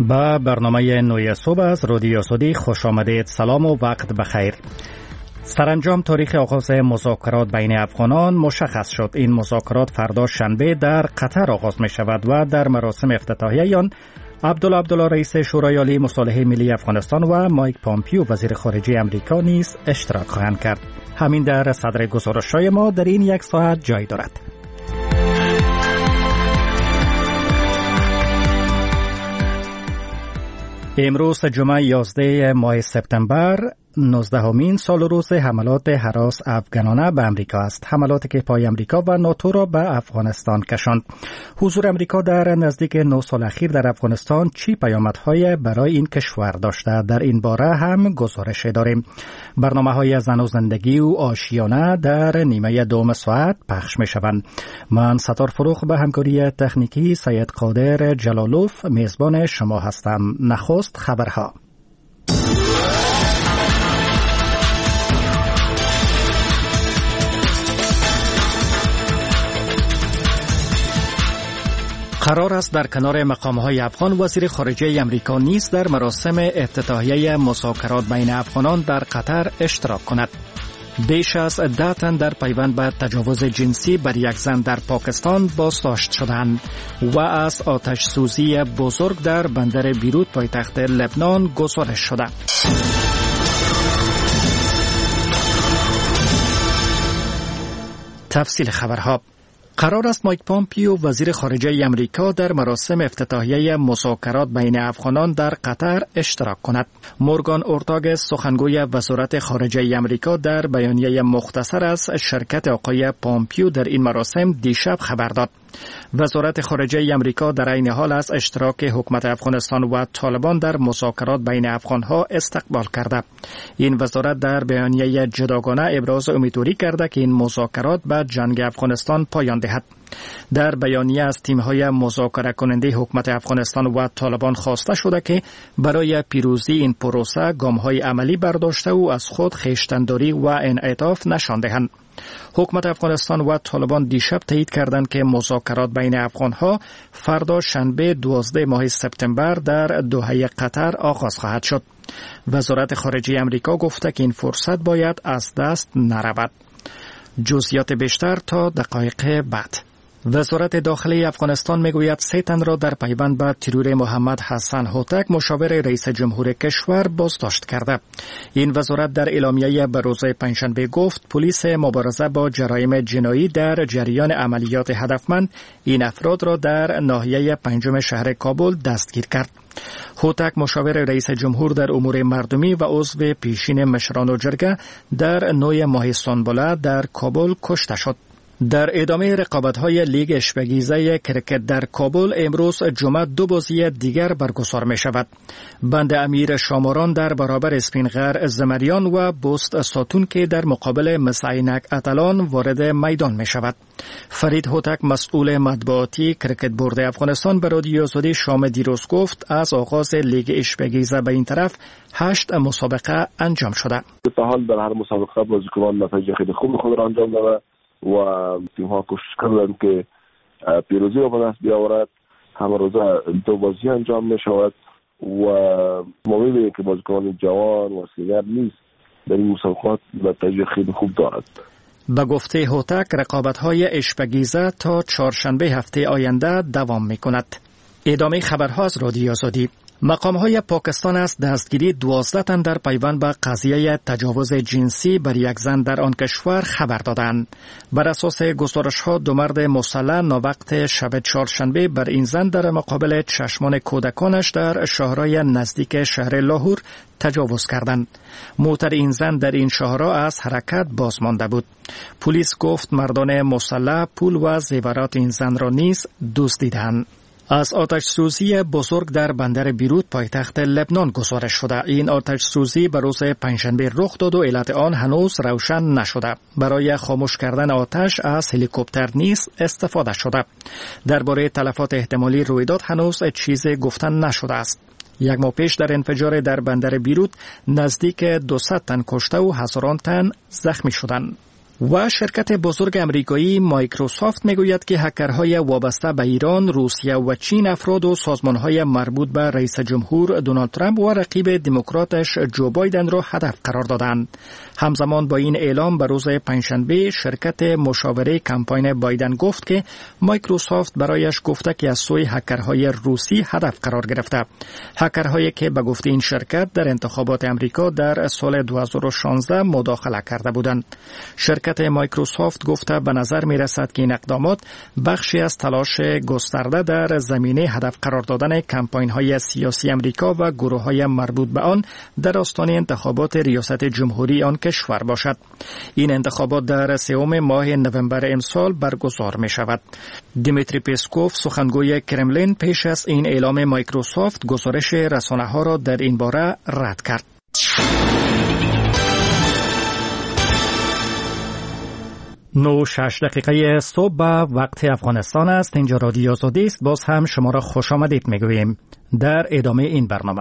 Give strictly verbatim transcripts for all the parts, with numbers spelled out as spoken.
با برنامه نوی صبح از رادیو سعودی خوش آمدید. سلام و وقت بخیر. سرانجام تاریخ آغاز مذاکرات بین افغانان مشخص شد. این مذاکرات فردا شنبه در قطر آغاز می شود و در مراسم افتتاحیه آن عبدالله عبدالله رئیس شورای عالی مصالحه ملی افغانستان و مایک پامپیو وزیر خارجه امریکا نیز اشتراک خواهند کرد. همین در صدر گزارش‌های ما در این یک ساعت جای دارد. امروز جمعه یازده ماه سپتامبر نوزدهمین سال روز حملات هراس افغانانه به امریکا است. حملاتی که پای امریکا و ناتو را به افغانستان کشاند. حضور امریکا در نزدیک نه سال اخیر در افغانستان چی پیامدهای برای این کشور داشته؟ در این باره هم گزارش داریم. برنامه‌های زن و زندگی و آشیانه در نیمه دوم ساعت پخش می شوند. من ستار فروخ به همکاری تکنیکی سید قادر جلالوف میزبان شما هستم. نخست خبرها. قرار است در کنار مقام‌های افغان وزیر خارجه امریکا نیز در مراسم افتتاحیه مذاکرات بین افغانان در قطر اشتراک کند. بیش از ده تن در پیوند به تجاوز جنسی بر یک زن در پاکستان بازداشت شدند و از آتش سوزی بزرگ در بندر بیروت پایتخت لبنان گزارش شده. تفصیل خبرها. قرار است مایک پامپیو وزیر خارجه امریکا در مراسم افتتاحیه مذاکرات بین افغانان در قطر اشتراک کند. مورگان اورتاگ سخنگوی وزارت خارجه امریکا در بیانیه مختصر از شرکت آقای پامپیو در این مراسم دیشب خبر داد. وزارت خارجه امریکا در عین حال از اشتراک حکومت افغانستان و طالبان در مذاکرات بین افغانها استقبال کرده. این وزارت در بیانیه جداگانه ابراز امیدواری کرده که این مذاکرات به جنگ افغانستان پایان دهد. در بیانیه از تیم‌های مذاکره کننده حکومت افغانستان و طالبان خواسته شده که برای پیروزی این پروسه گام‌های عملی برداشته و از خود خویشتن‌داری و انعطاف نشان دهند. حکومت افغانستان و طالبان دیشب تایید کردند که مذاکرات بین افغانها فردا شنبه دوازده ماه سپتامبر در دوحه قطر آغاز خواهد شد. وزارت خارجه امریکا گفته که این فرصت باید از دست نرود. جزئیات بیشتر تا دقایق بعد. وزارت داخلی افغانستان میگوید سه تن را در پیوند به ترور محمد حسن هوتک مشاور رئیس جمهور کشور بازداشت کرده. این وزارت در اعلامیه به روز پنجشنبه گفت پلیس مبارزه با جرایم جنایی در جریان عملیات هدفمند این افراد را در ناحیه پنجم شهر کابل دستگیر کرد. هوتک مشاور رئیس جمهور در امور مردمی و عضو پیشین مشران و جرگه در نوی ماه سنبله در کابل کشته شد. در ادامه رقابت‌های لیگ اشبگیزه کرکت در کابل امروز جمعه دو بازی دیگر برگزار می شود. بند امیر شاماران در برابر اسپینغر زمریان و بوست ساتون که در مقابل مسعینک اتلان وارد میدان می شود. فرید هوتک مسئول مطبوعاتی کرکت بورد افغانستان به رادیو سعودی شام دیروز گفت از آغاز لیگ اشبگیزه به این طرف هشت مسابقه انجام شده. تا حال در هر مسابقه بازیکنان نتایج خیلی خوب خود را انجام داده و تیم ها کوشش کردند که پیروزی را به دست بیاورد. همه روزه دو بازی انجام می شود و ما می‌بینیم که بازیکنان جوان و سینیر نیست در این مسابقات نتایج خیلی خوب دارد. به گفته هوتک رقابت‌های اشبگیزه تا چهارشنبه هفته آینده دوام می‌کند. ادامه خبرها از رادیو سعودی. مقام‌های پاکستان از دستگیری دوازده تن در پیوند به قضیه تجاوز جنسی بر یک زن در آن کشور خبر دادند. بر اساس گزارش‌ها دو مرد مسلح ناوقت شب چهارشنبه بر این زن در مقابل چشمان کودکانش در شهرهای نزدیک شهر لاهور تجاوز کردند. موتر این زن در این شهرها از حرکت باز مانده بود. پلیس گفت مردان مسلح پول و زیورات این زن را نیز دزدیدند. از آتش سوزی بزرگ در بندر بیروت پایتخت لبنان گزارش شده. این آتش سوزی به روز پنجشنبه رخ داد و علت آن هنوز روشن نشده. برای خاموش کردن آتش از هلیکوپتر نیز استفاده شده. درباره تلفات احتمالی رویداد هنوز چیزی گفتن نشده است. یک ماه پیش در انفجار در بندر بیروت نزدیک دویست تن کشته و هزاران تن زخمی شدند. و شرکت بزرگ امریکایی مایکروسافت میگوید که هکرهای وابسته به ایران، روسیه و چین افراد و سازمانهای مربوط به رئیس جمهور دونالد ترامپ و رقیب دموکراتش جو بایدن را هدف قرار دادند. همزمان با این اعلام به روز پنجشنبه شرکت مشاوره کمپاین بایدن گفت که مایکروسافت برایش گفته که از سوی هکرهای روسی هدف قرار گرفته. هکرهایی که به گفته این شرکت در انتخابات امریکا در سال دو هزار و شانزده مداخله کرده بودند. شرکت مایکروسافت گفته به نظر می رسد که این اقدامات بخشی از تلاش گسترده در زمینه هدف قرار دادن کمپاین های سیاسی امریکا و گروه های مربوط به آن در آستانه انتخابات ریاست جمهوری آن کشور باشد. این انتخابات در سوم ماه نوامبر امسال برگزار می شود. دیمیتری پسکوف سخنگوی کرملین پیش از این اعلام مایکروسافت گزارش رسانه ها را در این باره رد کرد. نو شش دقیقه صبح به وقت افغانستان است. اینجا رادیو آزادی است. باز هم شما را خوش آمدید میگوییم. در ادامه این برنامه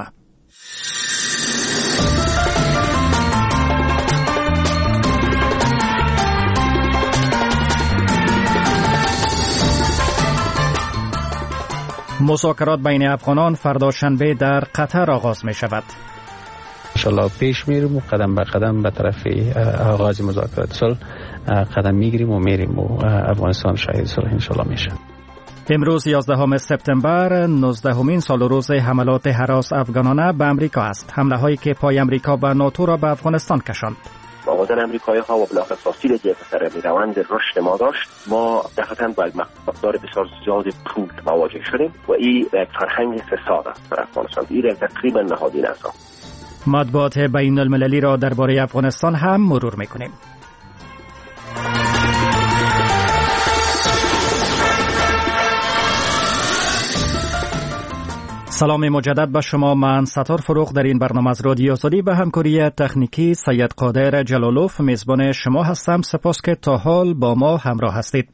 مذاکرات بین افغانان فردا شنبه در قطر آغاز می شود. انشالله پیش میریم و قدم به قدم به طرف آغاز مذاکرات صلح قدم میگیریم و میریم و افغانستان شاهد صلح انشالله میشه. امروز یازدهم سپتامبر نوزدهمین سال روز حملات هراس افغانانه به امریکا است. حمله هایی که پای امریکا و ناتو را به افغانستان کشاند. با آمدن امریکایی ها و بلاخص فاصله که سر روند رشد ما داشت، ما دفعتاً با مقدار بسیار زیاد پول مواجه شدیم و این یک فرهنگ فساد است در افغانستان. این یک تقریبا نهادین است. مطبوعات بین المللی را درباره افغانستان هم مرور میکنیم. سلام مجدد به شما. من ستار فروغ در این برنامه از رادیو آزادی به همکاری تکنیکی سید قادر جلالوف میزبان شما هستم. سپاس که تا حال با ما همراه هستید.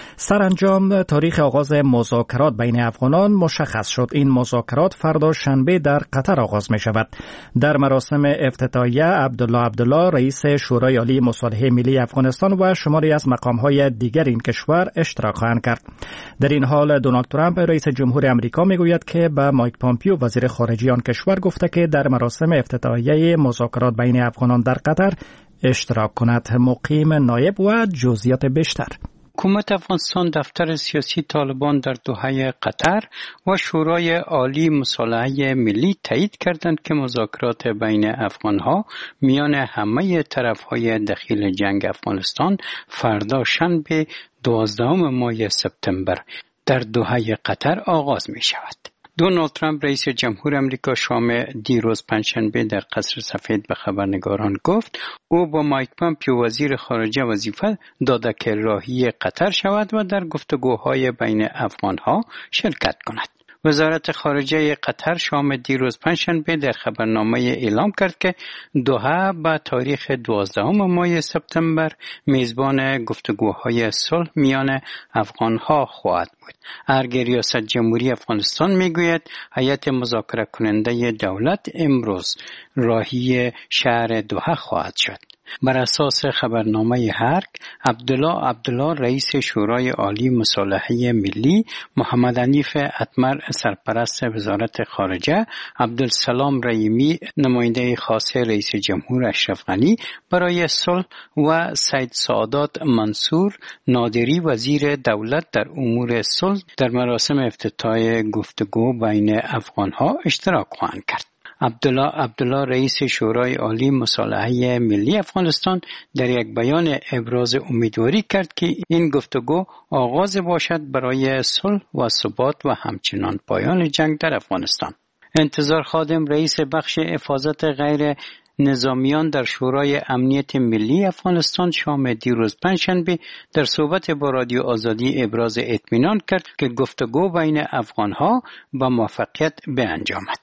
سرانجام تاریخ آغاز مذاکرات بین افغانان مشخص شد. این مذاکرات فردا شنبه در قطر آغاز می شود. در مراسم افتتاحیه عبدالله عبدالله رئیس شورای عالی مصالحه ملی افغانستان و شماری از مقام‌های دیگر این کشور اشتراک خواهند کرد. در این حال دونالد ترامپ رئیس جمهور آمریکا میگوید که به مایک پامپیو وزیر خارجه آن کشور گفته که در مراسم افتتاحیه مذاکرات بین افغانان در قطر اشتراک کند. مقیم نایب و جزئیات بیشتر. حکومت افغانستان دفتر سیاسی طالبان در دوحه قطر و شورای عالی مصالحه ملی تایید کردند که مذاکرات بین افغانها میان همه طرفهای دخیل جنگ افغانستان فردا شنبه دوازدهم ماه سپتامبر در دوحه قطر آغاز می شود. دونالد ترامپ رئیس جمهور آمریکا شام دیروز پنجشنبه در قصر سفید به خبرنگاران گفت او با مایک پامپیو وزیر خارجه وظیفه داده که راهی قطر شود و در گفتگوهای بین افغانها شرکت کند. وزارت خارجه قطر شام دیروز پنجشنبه در خبرنامه اعلام کرد که دوحه به تاریخ دوازدهم ماه سپتامبر میزبان گفتگوهای صلح میان افغانها خواهد بود. ارگ ریاست جمهوری افغانستان میگوید هیئت مذاکره کننده دولت امروز راهی شهر دوحه خواهد شد. بر اساس خبرنامه هرک، عبدالله عبدالله رئیس شورای عالی مصالحه ملی، محمد حنیف اتمر سرپرست وزارت خارجه، عبدالسلام رحیمی نماینده خاص رئیس جمهور اشرف غنی برای صلح و سید سعادت منصور نادری وزیر دولت در امور صلح در مراسم افتتاح گفتگو بین افغانها اشتراک خواهند کرد. عبدالله عبدالله رئیس شورای عالی مصالحه ملی افغانستان در یک بیان ابراز امیدواری کرد که این گفتگو آغاز باشد برای صلح و ثبات و همچنان پایان جنگ در افغانستان. انتظار خادم رئیس بخش حفاظت غیر نظامیان در شورای امنیت ملی افغانستان شام دیروز پنجشنبه در صحبت با رادیو آزادی ابراز اطمینان کرد که گفتگو بین افغانها با موفقیت به انجامد.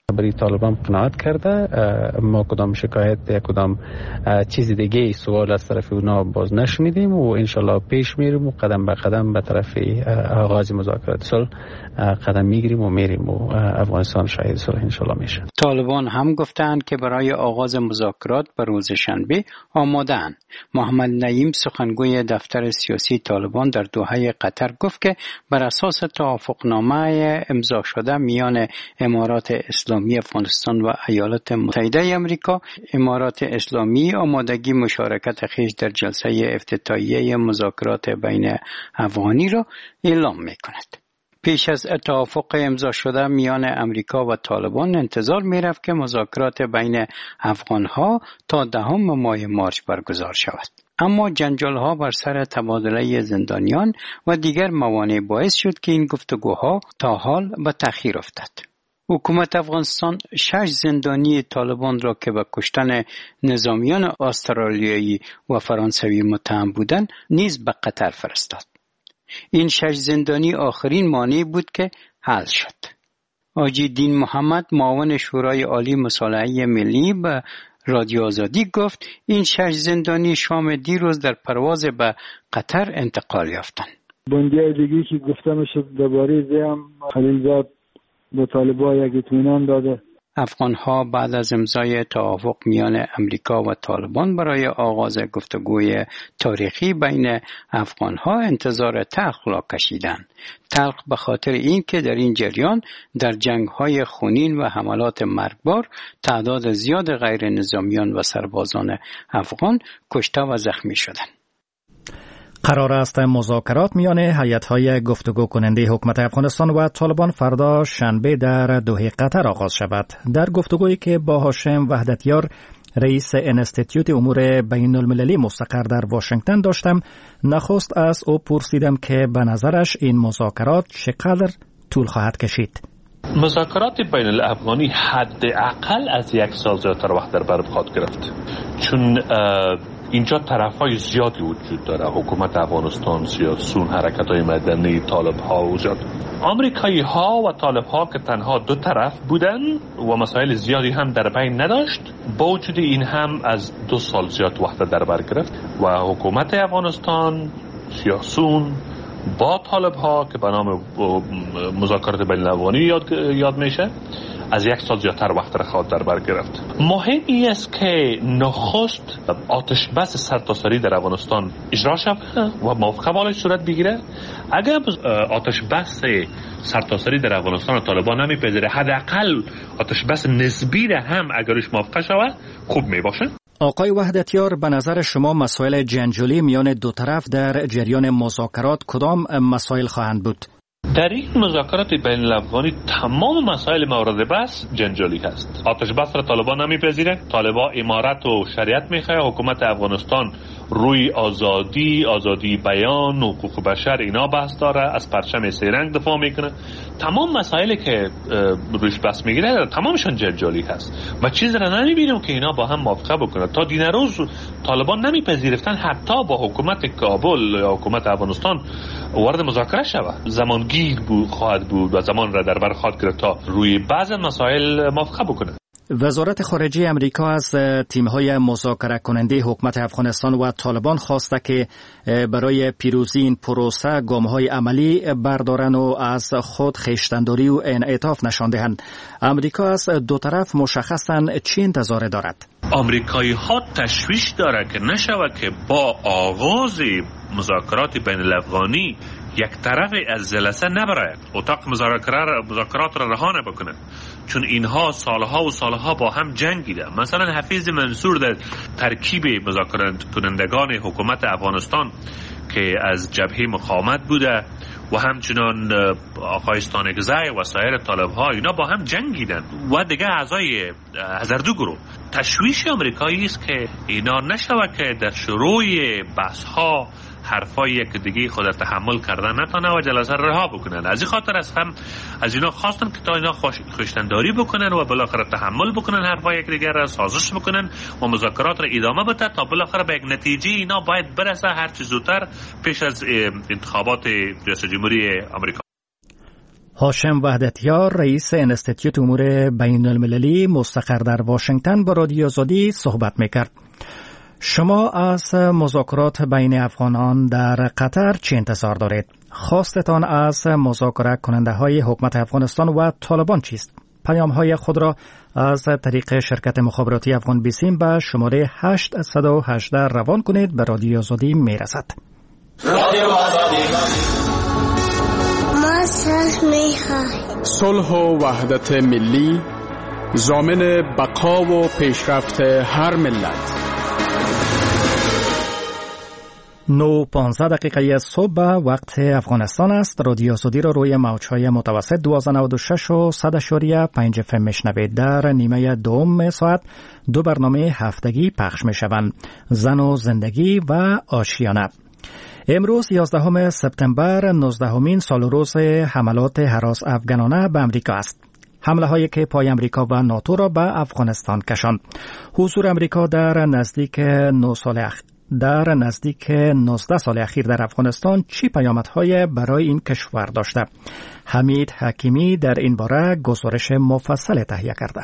برای طالبان قناعت کرده. ما کدام شکایت یا کدام چیز دیگه سوال از طرف اونا باز نشنیدیم و انشالله پیش میریم و قدم به قدم به طرف آغاز مذاکرات صلح قدم میگیریم و میریم و افغانستان شاهد صلح انشالله میشه. طالبان هم گفتند که برای آغاز مذاکرات به روز شنبه آماده‌اند. محمد نعیم سخنگوی دفتر سیاسی طالبان در دوحه قطر گفت که بر اساس توافقنامه امضا شده میان امارات اسلامی افغانستان و ایالات متحده آمریکا، امارات اسلامی آمادگی مشارکت خویش در جلسه افتتاحیه مذاکرات بین افغانی را اعلام می‌کند. پیش از توافق امضا شده میان امریکا و طالبان انتظار می‌رفت که مذاکرات بین افغان‌ها تا دهم ماه مارس برگزار شود. اما جنجال‌ها بر سر تبادله زندانیان و دیگر موانع باعث شد که این گفتگوها تا حال به تأخیر افتاد. حکومت افغانستان شش زندانی طالبان را که به کشتن نظامیان استرالیایی و فرانسوی متهم بودند نیز به قطر فرستاد. این شش زندانی آخرین مانع بود که حل شد. حاجی دین محمد معاون شورای عالی مصالحه ملی به رادیو آزادی گفت این شش زندانی شام دیروز در پرواز به قطر انتقال یافتند. بندیای دیگی که گفته میشد درباره زیم خلیلزاد به طالبان یک اطمینان داده. افغان‌ها بعد از امضای توافق میان امریکا و طالبان برای آغاز گفتگوی تاریخی بین افغان‌ها انتظار تلخ را کشیدند. تلخ به خاطر اینکه در این جریان در جنگ‌های خونین و حملات مرگبار تعداد زیاد غیر نظامیان و سربازان افغان کشته و زخمی شدند. قرار است مذاکرات میان هیئت‌های گفتگو کننده حکومت افغانستان و طالبان فردا شنبه در دوحه قطر آغاز شود. در گفتگویی که با هاشم وحدتیار رئیس انستیتیوت امور بین المللی مستقر در واشنگتن داشتم، نخست از او پرسیدم که به نظرش این مذاکرات چقدر طول خواهد کشید. مذاکرات بین الافغانی حداقل از یک سال زیادتر وقت در بر خواهد گرفت، چون اینجا طرف‌های زیادی وجود داره. حکومت افغانستان، سیاسیون، حرکت‌های مدنی، طالب‌ها و زیاد. آمریکایی‌ها و طالب‌ها که تنها دو طرف بودن و مسائل زیادی هم در بین نداشت، با وجود این هم از دو سال زیاد وقت در بر گرفت و حکومت افغانستان، سیاسیون با طالب‌ها که به نام مذاکرات بین الافغانی یاد یاد میشه از یک سال زیادتر وقت را خواهد در بر گرفت. مهم این است که نخست آتش بس سرتاسری در افغانستان اجرا شود و موافقه بالای صورت بگیره. اگر آتش بس سرتاسری در افغانستان و طالبان نمیپذیره، حداقل آتش بس نسبی را هم اگرش موافقه شود خوب میباشه. آقای وحدتیار، به نظر شما مسائل جنجالی میان دو طرف در جریان مذاکرات کدام مسائل خواهند بود؟ در این مذاکرات بین الافغانی تمام مسائل مورد بحث جنجالی هست. آتش بس را طالبان نمیپذیره، طالبان امارت و شریعت میخواه، حکومت افغانستان روی آزادی، آزادی بیان، حقوق بشر اینا بحث داره، از پرچم سه رنگ دفاع میکنه. تمام مسائلی که روش بحث میگیره تمامشون جنجالی هست و چیزی را نمیبینیم که اینا با هم موافقه بکنه. تا دین روز طالبان نمیپذیرفتن حتی با حکومت کابل یا حکومت افغانستان وارد مذاکره شود. زمانگیر بود خواهد بود و زمان را در بر خواهد گرفت تا روی بعض مسائل موافقه بکنه. وزارت خارجه امریکا از تیم‌های مذاکره کننده حکومت افغانستان و طالبان خواسته که برای پیروزی این پروسه گام‌های عملی بردارن و از خود خویشتن‌داری و انعطاف نشان دهند. امریکا از دو طرف مشخصاً چی انتظار دارد؟ آمریکایی‌ها تشویش داره که نشود که با آغاز مذاکرات بین الافغانی یک طرف از جلسه نبره، اتاق مذاکرات را رها بکنه، چون اینها سالها و سالها با هم جنگیده. مثلا حفیظ منصور در ترکیب مذاکره کنندگان حکومت افغانستان که از جبهه مقاومت بوده و همچنان آقای ستانکزی و سایر طالب‌ها اینا با هم جنگیدن و دیگه اعضای هزاردو گروه. تشویش آمریکایی است که اینا نشود که در شروع بحث‌ها حرفایی که دیگه خود تحمل کردن نتونه و جلسه رها بکنن. از این خاطر از هم از اینا خواستن که تا اینا خوشتنداری بکنن و بالاخره تحمل بکنن، حرفای یک دیگر را سازش بکنن و مذاکرات را ادامه بده تا بالاخره به یک نتیجه اینا باید برسه هر چه زودتر پیش از انتخابات ریاست جمهوری آمریکا. هاشم وحدتیار رئیس انستیتوت امور بین المللی مستقر در واشنگتن با رادیو آزادی صحبت میکرد. شما از مذاکرات بین افغانان در قطر چه انتظار دارید؟ خواستتان از مذاکره کننده های حکومت افغانستان و طالبان چیست؟ پیام های خود را از طریق شرکت مخابراتی افغان بیسیم به شماره هشت یک هشت روان کنید. به رادیو آزادی میرسد. ما صلح می‌خواهیم. صلح و وحدت ملی ضامن بقا و پیشرفت هر ملت. نو پانزده دقیقه صبح وقت افغانستان است. رادیو آزادی را روی موج‌های متوسط دویست و نود و شش و صد اشاریه پنج اف ام میشنوید. در نیمه دوم ساعت دو برنامه هفتگی پخش میشوند: زن و زندگی و آشیانه. امروز یازدهم سپتامبر نوزدهمین سال روز حملات هراس افغانانه به امریکا است. حمله هایی که پای امریکا و ناتو را به افغانستان کشاند. حضور امریکا در نزدیک نه سال اخ... در نزدیک نوزده سال اخیر در افغانستان چی پیامدهای برای این کشور داشته؟ حمید حکیمی در این باره گزارش مفصل تهیه کرده.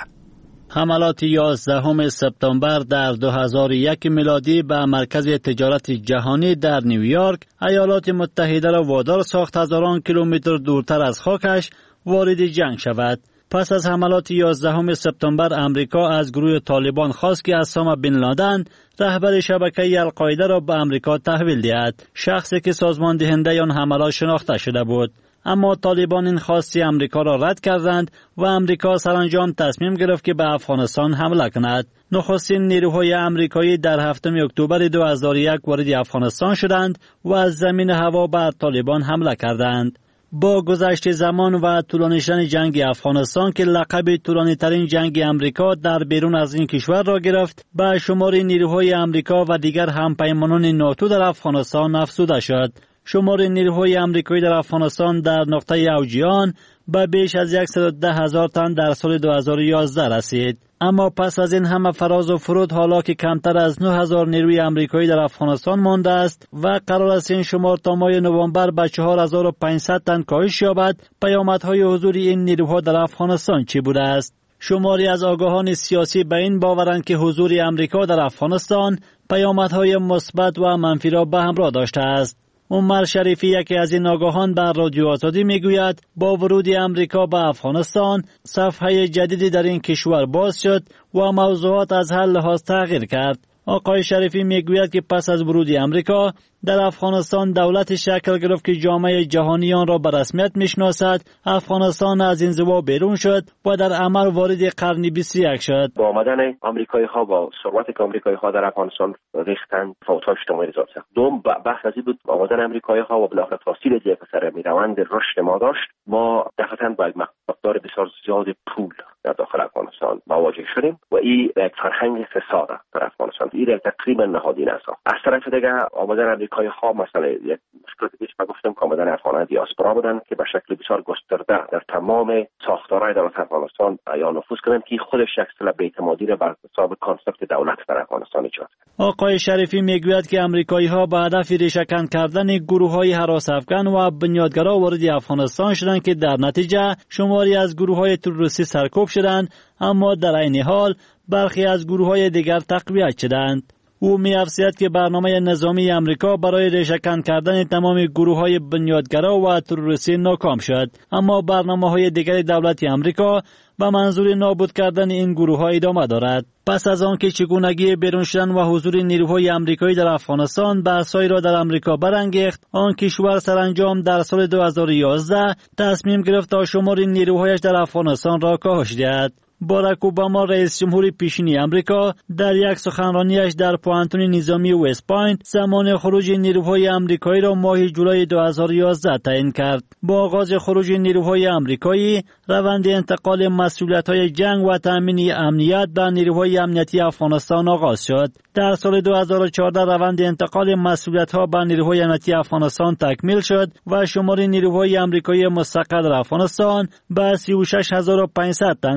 حملات یازدهم سپتامبر در دو هزار و یک میلادی به مرکز تجارت جهانی در نیویورک ایالات متحده را وادار ساخت هزاران کیلومتر دورتر از خاکش وارد جنگ شود. پس از حملات یازدهم سپتامبر امریکا از گروه طالبان خواست که اسامه بن لادن رهبر شبکه القاعده را به امریکا تحویل دهد، شخصی که سازمان دهنده آن حملات شناخته شده بود. اما طالبان این خواستی امریکا را رد کردند و امریکا سرانجام تصمیم گرفت که به افغانستان حمله کند. نخستین نیروهای امریکایی در هفتم اکتبر دو هزار و یک وارد افغانستان شدند و از زمین هوا بر طالبان حمله کردند. با گذشت زمان و طولانی شدن جنگ افغانستان که لقب طولانی ترین جنگ امریکا در بیرون از این کشور را گرفت، به شمار نیروهای امریکا و دیگر همپیمانان ناتو در افغانستان افزوده شد. شمار نیروهای امریکایی در افغانستان در نقطه اوج آن به بیش از صد و ده هزار تن در سال دو هزار و یازده رسید. اما پس از این همه فراز و فرود، حالا که کمتر از نه هزار نیروی امریکایی در افغانستان مانده است و قرار است این شمار تا ماه نوامبر به چهار هزار و پانصد تن کاهش یابد، پیامدهای حضور این نیروها در افغانستان چه بوده است؟ شماری از آگاهان سیاسی به این باورند که حضور امریکا در افغانستان پیامدهای مثبت و منفی را به همراه داشته است. عمر شریفی، یکی از این آگاهان، بر رادیو آزادی میگوید با ورود امریکا به افغانستان صفحه جدیدی در این کشور باز شد و موضوعات از هر لحاظ تغییر کرد. آقای شریفی میگوید که پس از ورود امریکا در افغانستان دولت شکل گرفت که جامعه جهانی آن را به رسمیت میشناسد. افغانستان از انزوا بیرون شد و در عمل وارد قرن بیست و یک شد. با آمدن آمریکایی ها، با ثروتی که آمریکایی ها در افغانستان ریختند، فوت‌های اجتماعی ایجاد شد. دوم بحث از این بود آمدن آمریکایی ها و بالاخره تاثیر که پسر میروند رشد ما داشت. ما دفعتاً با یک مقدار بسیار زیاد پول در داخل افغانستان مواجه شدیم و این یک فرهنگ فساد در افغانستان. این تقریبا نهادینه است. از طرف دیگه آمدن آمریکایی ها مثلا یک مشکل دیگه ما گفتم که آمدن افغانان دیاسپورا بودن که به شکل بسیار گسترده در تمام ساختارهای دولت افغانستان یا نفوذ کردن که خودش یک اصطلاح بی‌اعتمادی را بر حساب کانسپت دولت در افغانستان ایجاد کرد. آقای شریفی میگوید که آمریکایی ها با هدف ریشه‌کن کردن گروه‌های هراس افغان و بنیادگرا وارد افغانستان شدند که در نتیجه شماری از گروه‌های تروریستی سرکوب شدند، اما در عین حال برخی از گروه‌های دیگر تقویت شدند. او می‌افزاید که برنامه نظامی امریکا برای ریشه‌کن کردن تمام گروه‌های بنیادگرا و تروریستی ناکام شد، اما برنامه‌های دیگر دولت امریکا به منظور نابود کردن این گروه‌ها ادامه دارد. پس از آنکه چگونگی بیرون شدن و حضور نیروهای امریکایی در افغانستان بحث‌هایی را در امریکا برانگیخت، آن کشور سرانجام در سال دو هزار و یازده تصمیم گرفت تا شمار نیروهایش در افغانستان را کاهش دهد. باراک اوباما رئیس جمهور پیشین امریکا در یک سخنرانیش در پوانتون نظامی وست پوینت زمان خروج نیروهای امریکایی را ماه جولای دو هزار و یازده تعیین کرد. با آغاز خروج نیروهای امریکایی، روند انتقال مسئولیت‌های جنگ و تأمین امنیت به نیروهای امنیتی افغانستان آغاز شد. در سال دو هزار و چهارده روند انتقال مسئولیت‌ها به نیروهای امنیتی افغانستان تکمیل شد و شمار نیروهای امریکایی مستقر در افغانستان به سی و شش هزار و پانصد تن کاهش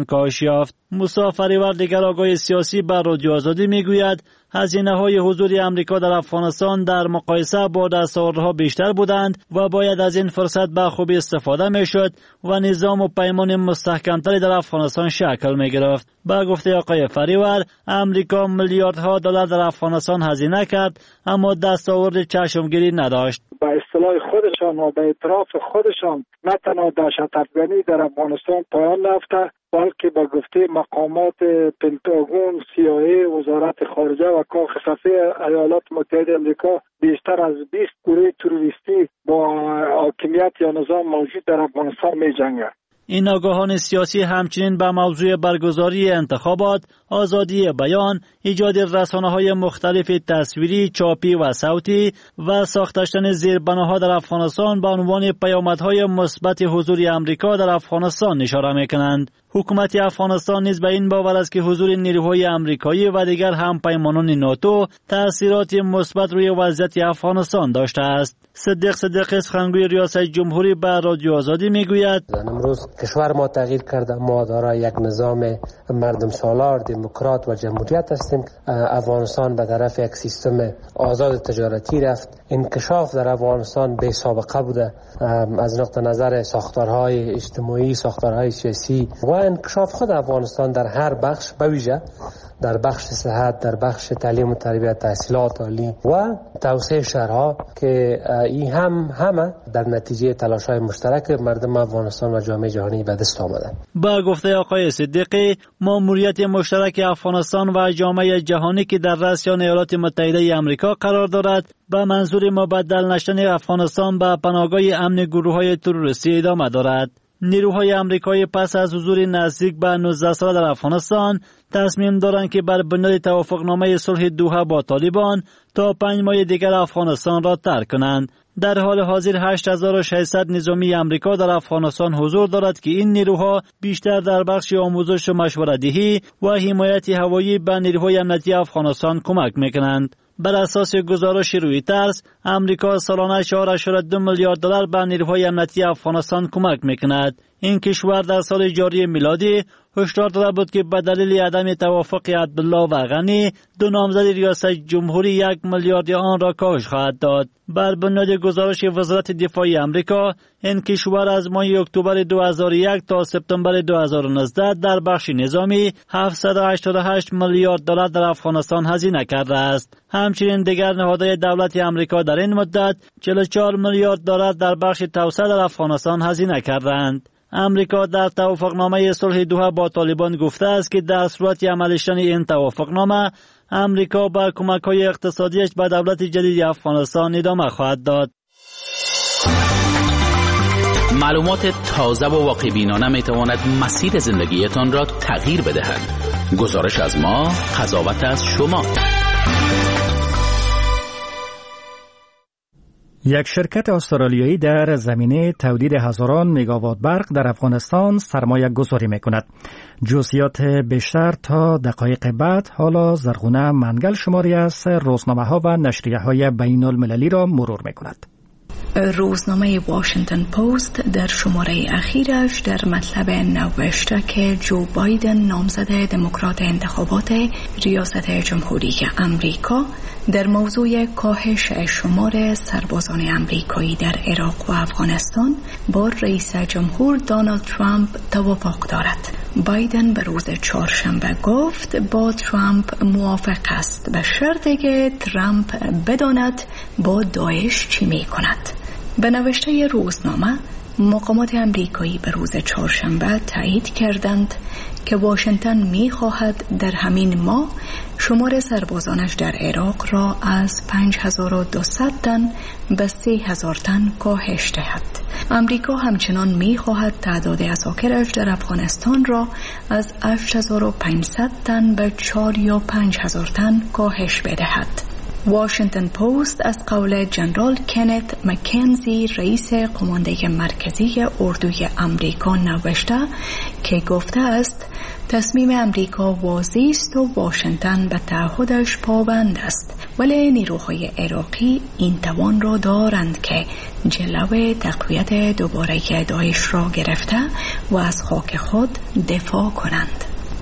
یافت. موسی فریور دیگر آگاه سیاسی بر رادیو آزادی میگوید هزینه‌های حضور امریکا در افغانستان در مقایسه با دستاوردها بیشتر بودند و باید از این فرصت به خوبی استفاده میشد و نظام و پیمان مستحکمتری در افغانستان شکل میگرفت. با گفته آقای فریور امریکا میلیاردها دلار در افغانستان هزینه کرد اما دستاورد چشمگیری نداشت. به اصطلاح خودشان و به اعتراف خودشان نه تنها دهشت افغانی در افغانستان پایان نرفته بلکه به گفته مقامات پنتاگون، سی آی ای، وزارت خارجه و کاخ صفحه ایالات متحده آمریکا بیشتر از بیست گروه تروریستی با حاکمیت یا نظام موجود در افغانستان می جنگند. این آگاهان سیاسی همچنین به موضوع برگزاری انتخابات، آزادی بیان، ایجاد رسانه‌های مختلف تصویری، چاپی و صوتی و ساختن زیربناها در افغانستان به عنوان پیامدهای مثبت حضور امریکا در افغانستان اشاره می‌کنند. حکومت افغانستان نیز به این باور است که حضور نیروهای امریکایی و دیگر همپیمانان ناتو تأثیرات مثبت روی وضعیت افغانستان داشته است. صدیق صدیقی سخنگوی ریاست جمهوری به رادیو آزادی میگوید امروز کشور ما تغییر کرده، ما دارای یک نظام مردم سالار دموکرات و جمهوریت هستیم. افغانستان به طرف یک سیستم آزاد تجارتی رفت. انکشاف در افغانستان بی سابقه بوده از نقطه نظر ساختارهای اجتماعی، ساختارهای سیاسی و انکشاف خود افغانستان در هر بخش، به ویژه در بخش صحت، در بخش تعلیم و تربیت، تحصیلات عالی و توسعه شهرها که این هم همه در نتیجه تلاش‌های مشترک مردم افغانستان و جامعه جهانی به دست آمده. با گفته آقای صدیقی ماموریت مشترک افغانستان و جامعه جهانی که در رأس ایالات متحده آمریکا قرار دارد به منظور مبدل نشدن افغانستان به پناهگاه امن گروه‌های تروریستی ادامه دارد. نیروهای آمریکایی پس از حضور نزدیک به نوزده ساله در افغانستان تصمیم دارند که بر بنیاد توافقنامه صلح دوحه با طالبان تا پنج ماه دیگر افغانستان را ترک کنند. در حال حاضر هشت هزار و ششصد نظامی آمریکا در افغانستان حضور دارد که این نیروها بیشتر در بخش آموزش و مشوره‌دهی و حمایت هوایی به نیروهای امنیتی افغانستان کمک می‌کنند. بر اساس گزارش رویترز امریکا سالانه چهار ممیز دو میلیارد دلار به نیروهای امنیتی افغانستان کمک میکند. این کشور در سال جاری میلادی هشدار داده بود که به دلیل عدم توافق عبدالله و غنی دو نامزد ریاست جمهوری یک میلیارد آن را کاهش خواهد داد. بر بنیاد گزارش وزارت دفاع آمریکا این کشور از ماه اکتبر دو هزار و یک تا سپتامبر دو هزار و نوزده در بخش نظامی هفتصد و هشتاد و هشت میلیارد دلار در افغانستان هزینه کرده است. همچنین دیگر نهادهای دولت آمریکا در این مدت چهل و چهار میلیارد دلار در بخش توسعه در افغانستان هزینه کردند. امریکا در توافقنامه صلح دوحه با طالبان گفته است که در صورت عملی شدن این توافقنامه امریکا با کمک‌های اقتصادیش به دولت جدید افغانستان ادامه خواهد داد. معلومات تازه و واقع بینانه می تواند مسیر زندگیتان را تغییر بدهد. گزارش از ما، قضاوت از شما. یک شرکت استرالیایی در زمینه تولید هزاران مگاوات برق در افغانستان سرمایه گذاری می کند. جزئیات بیشتر تا دقایق بعد. حالا زرغونه منگل شماری از روزنامه ها و نشریه های بین المللی را مرور می کند. روزنامه واشنگتن پست در شماره اخیرش در مطلب نوشته که جو بایدن نامزد دموکرات انتخابات ریاست جمهوری امریکا در موضوع کاهش شمار سربازان امریکایی در عراق و افغانستان با رئیس جمهور دونالد ترامپ توافق دارد. بایدن به روز چهارشنبه گفت با ترامپ موافق است به شرطی که ترامپ بداند با داعش چی می کند. به نوشته روزنامه مقامات امریکایی به روز چهارشنبه تایید کردند که واشنگتن می خواهد در همین ماه شمار سربازانش در عراق را از پنج هزار و دویست تن به سه هزار تن کاهش دهد. امریکا همچنان می خواهد تعداد عساکرش در افغانستان را از هشت هزار و پانصد تن به چهار یا پنج هزار تن کاهش بدهد. واشنگتن پست از قول جنرال کنت مکنزی رئیس قمانده مرکزی اردوی امریکا نوشته که گفته است تصمیم امریکا واضح است و واشنگتن به تعهدش پابند است، ولی نیروهای عراقی این توان را دارند که جلو تقویت دوباره داعش را گرفته و از خاک خود دفاع کنند.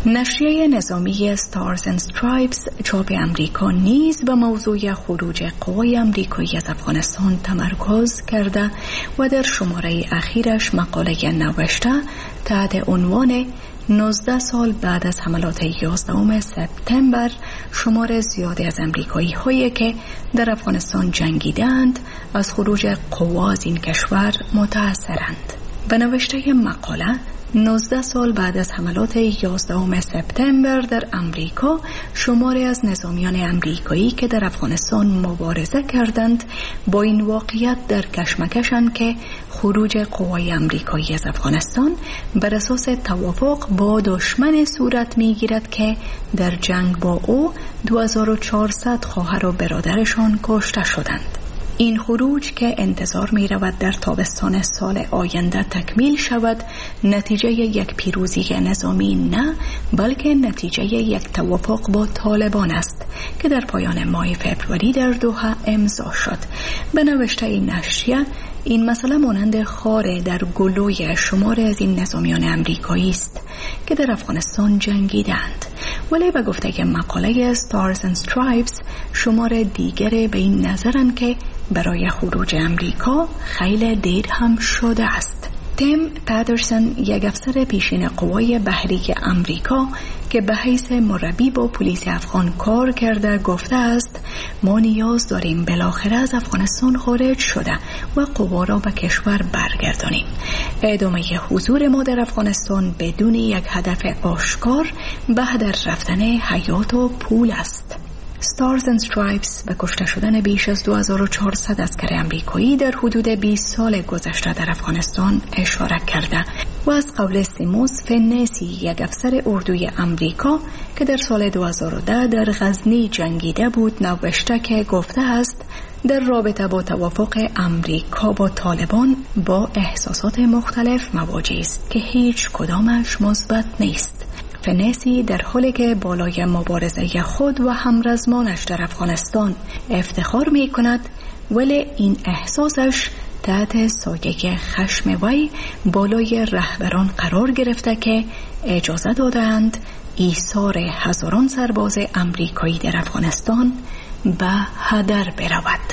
نشریه نظامی ستارز اند استرایپس چاپ امریکا نیز به موضوع خروج قوای امریکایی از افغانستان تمرکز کرده و در شماره اخیرش مقاله نوشته تحت عنوان نوزده سال بعد از حملات یازدهم سپتامبر شمار زیادی از امریکایی هایی که در افغانستان جنگیدند از خروج قوا از این کشور متأثرند. به نوشته مقاله نوزده سال بعد از حملات یازدهم سپتامبر در امریکا شماری از نظامیان امریکایی که در افغانستان مبارزه کردند با این واقعیت در کشمکشند که خروج قوای امریکایی از افغانستان بر اساس توافق با دشمن صورت میگیرد که در جنگ با او دو هزار و چهارصد خواهر و برادرشان کشته شدند. این خروج که انتظار می رود در تابستان سال آینده تکمیل شود نتیجه یک پیروزی نظامی نه بلکه نتیجه یک توافق با طالبان است که در پایان ماه فوریه در دوحه امضا شد. به نوشته این نشریه این مسئله مانند خاره در گلوی شمار از این نظامیان امریکایی است که در افغانستان جنگیدند، ولی به گفته مقاله ستارز اند استرایپس شمار دیگر به این نظرند که برای خروج امریکا خیلی دیر هم شده است. تیم پادرسون یک افسر پیشین قوای بحری امریکا که به حیث مربی با پلیس افغان کار کرده گفته است ما نیاز داریم بالاخره از افغانستان خارج شده و قوا را به کشور برگردانیم. ادامه حضور ما در افغانستان بدون یک هدف آشکار به هدر رفتن حیات و پول است. ستارز اند استرایپس به کشته شدن بیش از دو هزار و چهارصد عسکر امریکایی در حدود بیست سال گذشته در افغانستان اشاره کرده و از قول سیموس فنسی یک افسر اردوی امریکا که در سال دو هزار و ده در غزنی جنگیده بود نوشته که گفته است در رابطه با توافق امریکا با طالبان با احساسات مختلف مواجه است که هیچ کدامش مثبت نیست. فنسی در حالی که بالای مبارزه خود و همرزمانش در افغانستان افتخار می کند ولی این احساسش تحت سایه خشم وی بالای رهبران قرار گرفته که اجازه دادند ایثار هزاران سرباز امریکایی در افغانستان به هدر برود.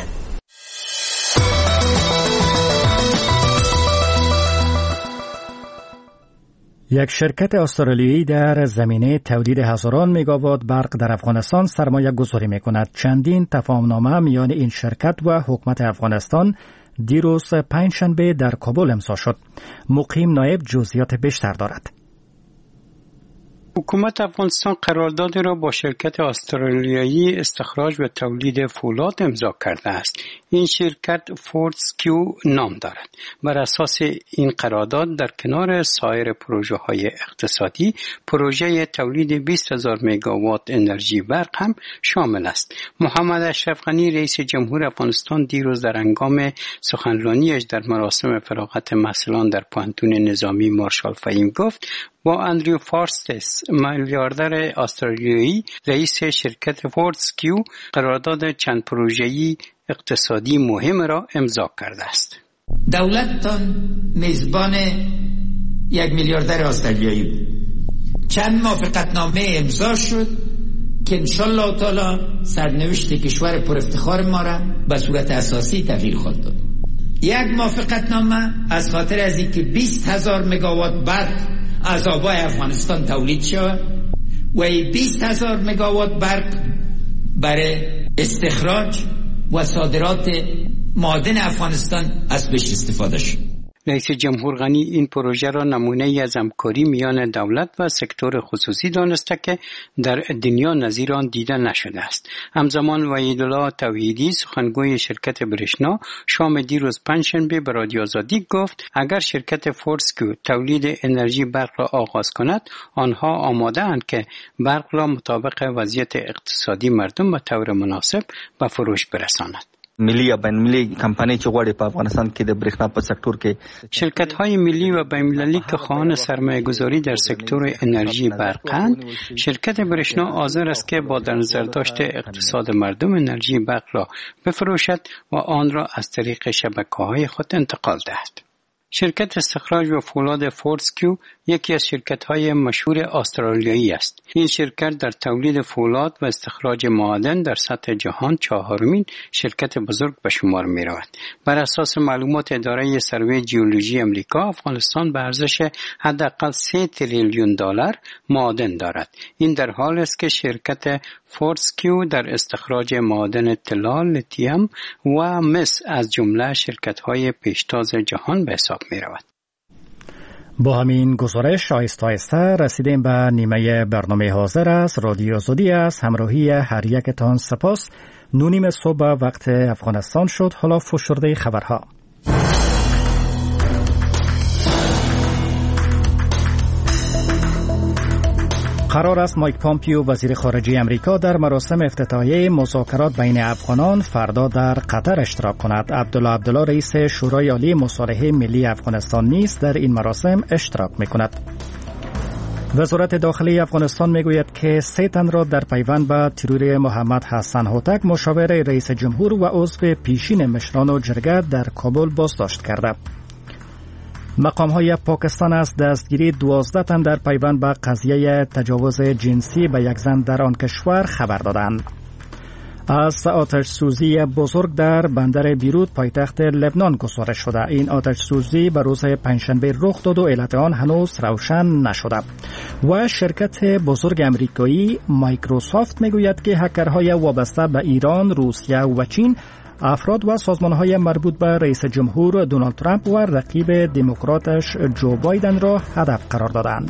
یک شرکت استرالیایی در زمینه تولید هزاران مگاوات برق در افغانستان سرمایه گذاری می کند. چندین تفاهمنامه میان این شرکت و حکومت افغانستان دیروز پنجشنبه در کابل امضا شد. مقیم نایب جزئیات بیشتر دارد. حکومت افغانستان قراردادی را با شرکت استرالیایی استخراج و تولید فولاد امضا کرده است. این شرکت فورتسکیو نام دارد. بر اساس این قرارداد در کنار سایر پروژه های اقتصادی پروژه تولید بیست هزار مگاوات انرژی برق هم شامل است. محمد اشرف غنی رئیس جمهور افغانستان دیروز در هنگام سخنرانیش در مراسم فراغت محصلان در پوهنتون نظامی مارشال فهیم گفت با اندریو فارستس میلیاردر استرالیایی رئیس شرکت فورتسکیو قرارداد چند پروژه‌ای اقتصادی مهم را امضا کرده است. دولتتان میزبان یک میلیاردر استرالیایی بود. چند موافقتنامه امضا شد که انشالله تعالی سرنوشت کشور پر افتخار ما را به صورت اساسی تغییر خواهد داد. یک موافقتنامه از خاطر از اینکه بیست هزار مگاوات برق از آبای افغانستان تولید شود و بیست هزار مگاوات برق برای استخراج و صادرات معادن افغانستان از بهش استفاده شد. رئیس جمهور غنی این پروژه را نمونه ای از همکاری میان دولت و سکتور خصوصی دانسته که در دنیا نظیر آن دیده نشده است. همزمان وحیدالله توحیدی سخنگوی شرکت برشنا شام دیروز پنجشنبه به رادیو آزادی گفت اگر شرکت فورتسکیو تولید انرژی برق را آغاز کند آنها آماده اند که برق را مطابق وضعیت اقتصادی مردم به طور مناسب به فروش برساند. ملی یا بین ملی کمپانی چې غواړي په افغانستان کې د برېښنا په سکتور کې شرکت‌های ملی و بین‌المللی که خواهان سرمایه‌گذاری در سکتور انرژی برقند، شرکت برشنا حاضر است که با در نظر داشته اقتصاد مردم انرژی برق را بفروشد و آن را از طریق شبکه‌های خود انتقال دهد. شرکت استخراج و فولاد فورتسکیو یکی از شرکت‌های مشهور استرالیایی است. این شرکت در تولید فولاد و استخراج معادن در سطح جهان چهارمین شرکت بزرگ به شمار می‌رود. بر اساس معلومات اداره سروی جیولوژی امریکا، افغانستان به ارزش حداقل سه تریلیون دلار معادن دارد. این در حالی است که شرکت فورتسکیو در استخراج معادن طلا، لیتیم و مس از جمله شرکت‌های پیشتاز جهان به حساب می‌رود. با همین گزارش آهسته آهسته رسیدیم به نیمه برنامه حاضر است. رادیو آزادی است. همراهی هر یکتان سپاس. نونیم صبح وقت افغانستان شد. حالا فشرده خبرها. قرار است مایک پامپیو وزیر خارجه امریکا در مراسم افتتاحیه مذاکرات بین افغانان فردا در قطر اشتراک کند. عبدالله عبدالله رئیس شورای عالی مصالحه ملی افغانستان نیز در این مراسم اشتراک می‌کند. وزارت داخلی افغانستان میگوید که سه تن را در پیوند به ترور محمد حسن هوتک مشاور رئیس جمهور و عضو پیشین مشران و جرگه در کابل بازداشت کرده. مقام‌های پاکستان از دستگیری دوازده تن در پیوند به قضیه تجاوز جنسی به یک زن در آن کشور خبر دادند. از آتش سوزی بزرگ در بندر بیروت پایتخت لبنان گزارش شده. این آتش سوزی به روز پنجشنبه رخ داد و علت آن هنوز روشن نشده. و شرکت بزرگ امریکایی مایکروسافت میگوید که هکرهای وابسته به ایران، روسیه و چین افراد و سازمان‌های مربوط به رئیس جمهور دونالد ترامپ و رقیب دموکراتش جو بایدن را هدف قرار دادند.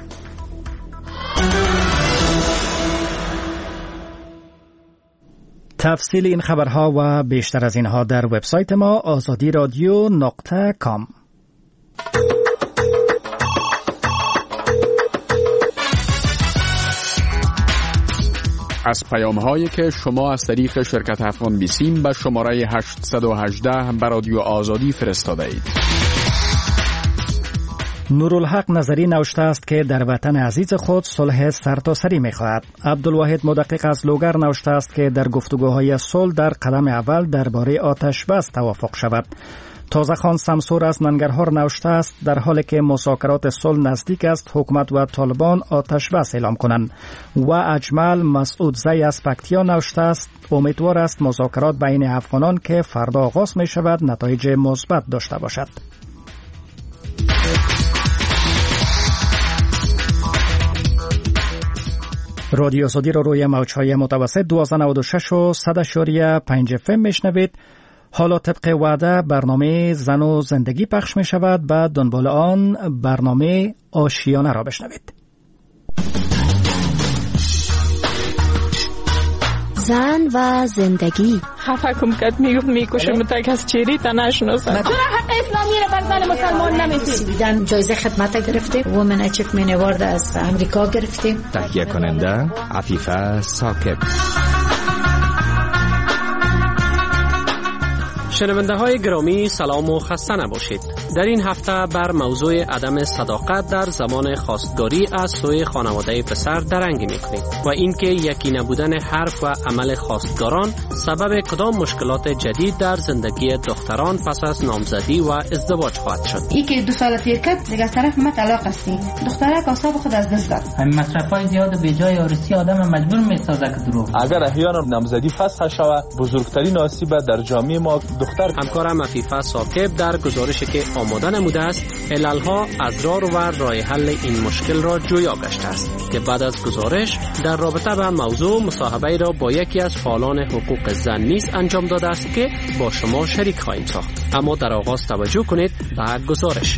تفصیل این خبرها و بیشتر از اینها در وبسایت ما آزادی رادیو نقطه کام. از پیام هایی که شما از طریق شرکت افغان بیسیم به شماره هشتصد و هجده به رادیو آزادی فرستاده اید. نورالحق نظری نوشته است که در وطن عزیز خود صلح سرتاسری می‌خواهد. عبدالواحد مدقق از لوگر نوشته است که در گفتگوهای صلح در قدم اول درباره آتش بس توافق شود. تازه خان سمسور از ننگرهار نوشته است در حالی که مذاکرات صلح نزدیک است حکومت و طالبان آتش بس اعلام کنند. و اجمل مسعود زی از پکتیا نوشته است امیدوار است مذاکرات بین افغانان که فردا آغاز می شود نتایج مثبت داشته باشد. رادیو آزادی رو روی موج‌های متوسط دویست و نود و شش و صد اشاری پنج اف ام میشنوید. حالا طبق وعده برنامه زن و زندگی پخش می شود. بعد دنبال آن برنامه آشیانه را بشنوید. زن و زندگی. خفه کم کد میگفت میکشه متک از چیری تا نشناسد. چرا حق اسلامی رو بر زن مسلمان نمیدید؟ دیدن جایزه خدمت گرفتیم. وومن اچیومنت اوارد از امریکا گرفتیم. تهیه کننده عفیفه ثاقب. شنونده های گرامی سلام و خسته نباشید. در این هفته بر موضوع عدم صداقت در زمان خواستگاری از سوی خانواده پسر درنگی میکنیم و اینکه یکی نبودن حرف و عمل خواستگاران سبب کدام مشکلات جدید در زندگی دختران پس از نامزدی و ازدواج خواهد شد. ای که دو سال تیر کرد دیگه از طرف ما طلاق هستی. دختره کاساب خود از دست داد. همین مصرفای زیاد به جای عروسی آدم مجبور میسازه که دروغ. اگر احیانا نامزدی فسخ شود بزرگترین آسیب در جامعه ما دختر. همکارم عفیفه ثاقب در گزارشی که آماده نموده است عللها، اضرار و راه حل این مشکل را جویا گشته است که بعد از گزارش در رابطه با موضوع مصاحبه را با یکی از فعالان حقوق زن نیز انجام داده است که با شما شریک خواهیم ساخت. اما در آغاز توجه کنید به گزارش.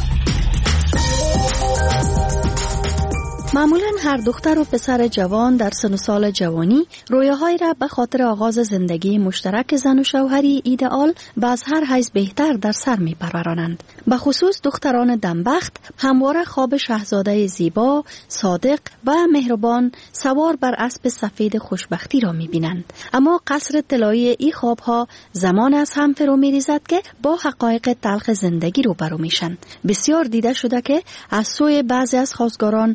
معمولاً هر دختر و پسر جوان در سن و سال جوانی رویاهایی را به خاطر آغاز زندگی مشترک زن و شوهری ایدئال و از هر حیث بهتر در سر می پرورانند. به خصوص دختران دمبخت همواره خواب شاهزاده زیبا، صادق و مهربان سوار بر اسب سفید خوشبختی را می بینند. اما قصر طلایی این خوابها زمان از هم فرو می ریزد که با حقایق تلخ زندگی روبرو میشن. بسیار دیده شده که از سوی بعضی از خواستگاران وعده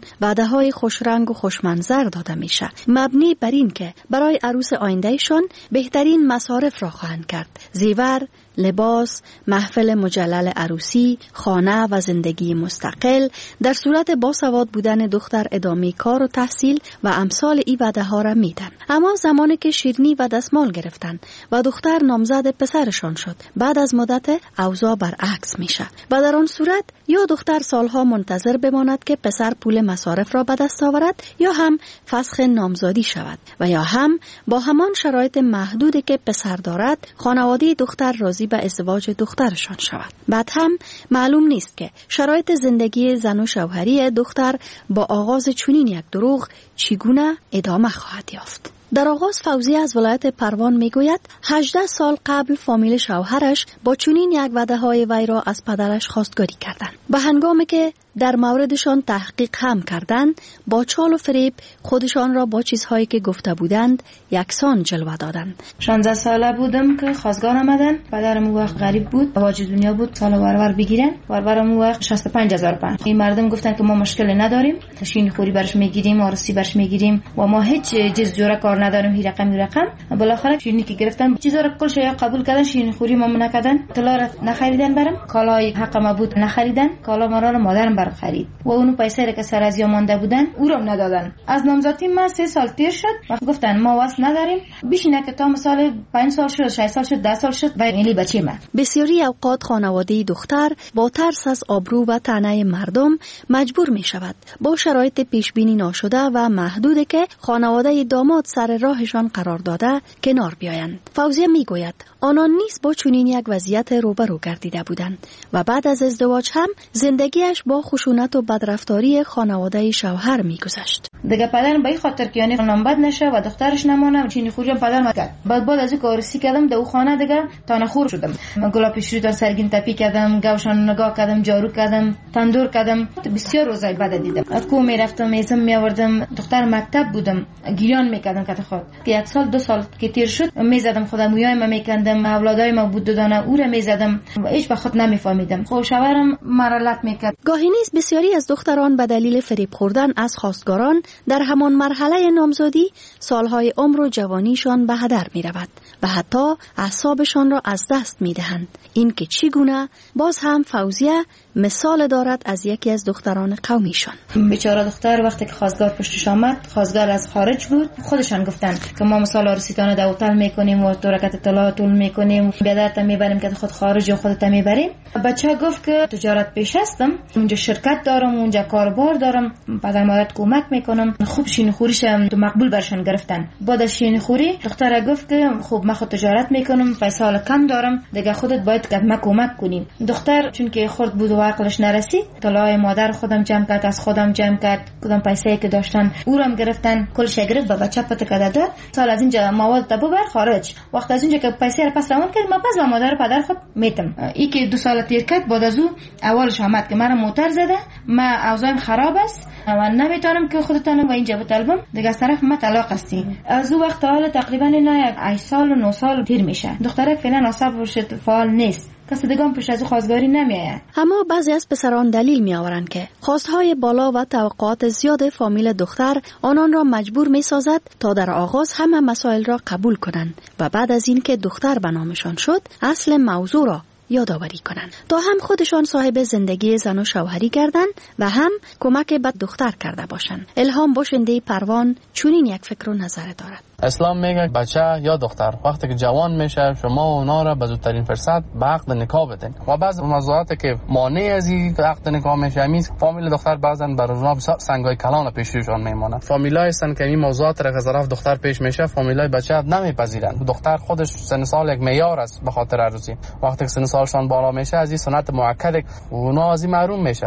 های خوشرنگ و خوشمنظر داده میشه، مبنی بر این که برای عروس آیندهشان بهترین مصارف را خواهند کرد: زیور، لباس، محفل مجلل عروسی، خانه و زندگی مستقل، در صورت باسواد بودن دختر ادامه کار و تحصیل و امثال ای وعده ها را میدن. اما زمانی که شیرینی و دستمال گرفتن و دختر نامزد پسرشان شد، بعد از مدت اوضاع برعکس میشه و در آن صورت یا دختر سالها منتظر بماند که پسر پول مصارف را به دست آورد، یا هم فسخ نامزادی شود و یا هم با همان شرایط محدودی که پسر دارد خانواده دختر راضی به ازدواج دخترشان شود. بعد هم معلوم نیست که شرایط زندگی زن و شوهری دختر با آغاز چنین یک دروغ چگونه ادامه خواهد یافت. در آغاز فوزیه از ولایت پروان میگوید هجده سال قبل فامیل شوهرش با چنین یک وعده های وی را از پدرش خواستگاری کردند. به هنگامی که در موردشان تحقیق هم کردند، با چال و فریب خودشان را با چیزهایی که گفته بودند یکسان جلوه دادند. شانزده ساله بودم که خواستگار آمدن. پدرم اون وقت غریب بود، واج دنیا بود، سال ورور بگیرن. ورورم اون وقت شصت و پنج هزار پوند. این مردم گفتن که ما مشکل نداریم، شیرینی خوری برش میگیریم، آرسی برش میگیریم و ما هیچ چیز جوره کار نداریم. هی رقم رقم بالاخره شیرینی که گرفتم چیزا رو کلش یا قبول کردن، شیرینی خوری ما نکردن، طلا را نخریدن، برام کالای حق ما بود نخریدن، کالا مرا رو مادرم بر خرید و اونو پیسه که سر از یا مانده بودن او رو ندادن. از نامزدی من سه سال تیر شد و گفتن ما واسه نداریم، بیشینه که تا مثلا پنج سال شد، شش سال شد، ده سال شد و ملی بچه من. بسیاری اوقات خانواده دختر با ترس از آبرو و طعنه مردم مجبور می شود با شرایط پیش بینی ناشده و محدودی که خانواده داماد سر راهشان قرار داده کنار بیایند. فوزیه می گوید آنان نیز با چنین یک وضعیت روبرو گردیده بودند و بعد از ازدواج هم زندگیش با خشونت و بدرفتاری خانواده شوهر میگذشت. دیگه پدرم به این خاطر که یعنی نامبد نشه و دخترش نمونه چینی خوری پدرم کرد. بعد بعد از این کارسی کردم دو خانه دیگه تانخور شدم. گلا پیشری تا سرگین تپی کردم، گوشان نگاه کردم، جارو کردم، تندور کردم. بسیار روزای بد دیدم. کو میرفتم میزم میآوردم، دختر مکتب بودم، گریان میکردم که خود که یک سال دو سال که تیر شد میزدم خودم مویای ما میکندم، اولادای ما بود دادانه او را میزدم و هیچ به خود نمیفهمیدم. خب شوهرم مرالت میکرد. گاهی نیز بسیاری از دختران به دلیل فریب خوردن از خواستگاران در همان مرحله نامزدی سالهای عمر و جوانیشان به هدر می رود و حتی اعصابشان را از دست می دهند. این که چگونه باز هم فوزیه مثال دارد از یکی از دختران قومیشان. بیچاره دختر وقتی که خواستگار پشتش آمد، خواستگار از خارج بود، خودشان گفتن که ما مثال آرسیتانه در هتل میکنیم و تورکت طلا طول میکنیم، بیادرت میبریم که خود خارج و خودت میبریم. بچه گفت که تجارت پیش هستم، اونجا شرکت دارم، اونجا کاربار دارم، پدر مادرت کمک میکنم. خوب شیرینی خوریش تو مقبول برشان گرفتن. بعد از شیرینی خوری دختر گفت که خب من خود تجارت میکنم، پیسه حالا کم دارم، دیگه خودت باید که ما کمک کنیم. دختر چون که خرد بود و عقلش نرسید، طلای مادر خودم جمع کرد، از خودم جمع کرد، کدام پیسه‌ای که داشتن او رو هم گرفتن، کلش گرفت به بچه پته کده. سال از اینجا مواد تا ببر خارج. وقت از اینجا که پیسه رو پس روان کرد، ما پس با مادر پدر خود میتم. ای که دو سال تیر کرد، بعد از او اولش آمد که مرا موتر زده، ما اوضاعم خراب است و نمیتونم که خودتانم و اینجا بطلبم. دیگه از طرف ما طلاق هستی. از او وقت حالا تقریبا نه هشت سال و نه سال تیر میشه. دختره فعلا عصب شد، فعال نیست. کسی دیگه هم پیش از خواستگاری نمیآید. اما بعضی از پسران دلیل می آورند که خواستهای بالا و توقعات زیاد فامیل دختر آنان را مجبور می سازد تا در آغاز همه مسائل را قبول کنند و بعد از این که دختر به نامشان شد اصل موضوع را یادآوری کنند تا هم خودشان صاحب زندگی زن و شوهری گردند و هم کمک به دختر کرده باشند. الهام باشنده پروان چنین یک فکر و نظر دارد. اسلام میگه بچه یا دختر وقتی که جوان میشه شما اونا را به زودترین فرصت به عقد نکاح بدین و بعض موضوعاتی که مانع از این عقد نکاح میشه همین فامیل دختر بعضا بر اونا سنگای کلان پیش روشان میمونه. فامیلای هستن که این موضوعات را که طرف دختر پیش میشه فامیلای بچه نمیپذیرن. دختر خودش سن سال یک معیار است به خاطر عروسی. وقتی که سن سالشان بالا میشه از این سنت مؤکد اونا از این محروم میشه.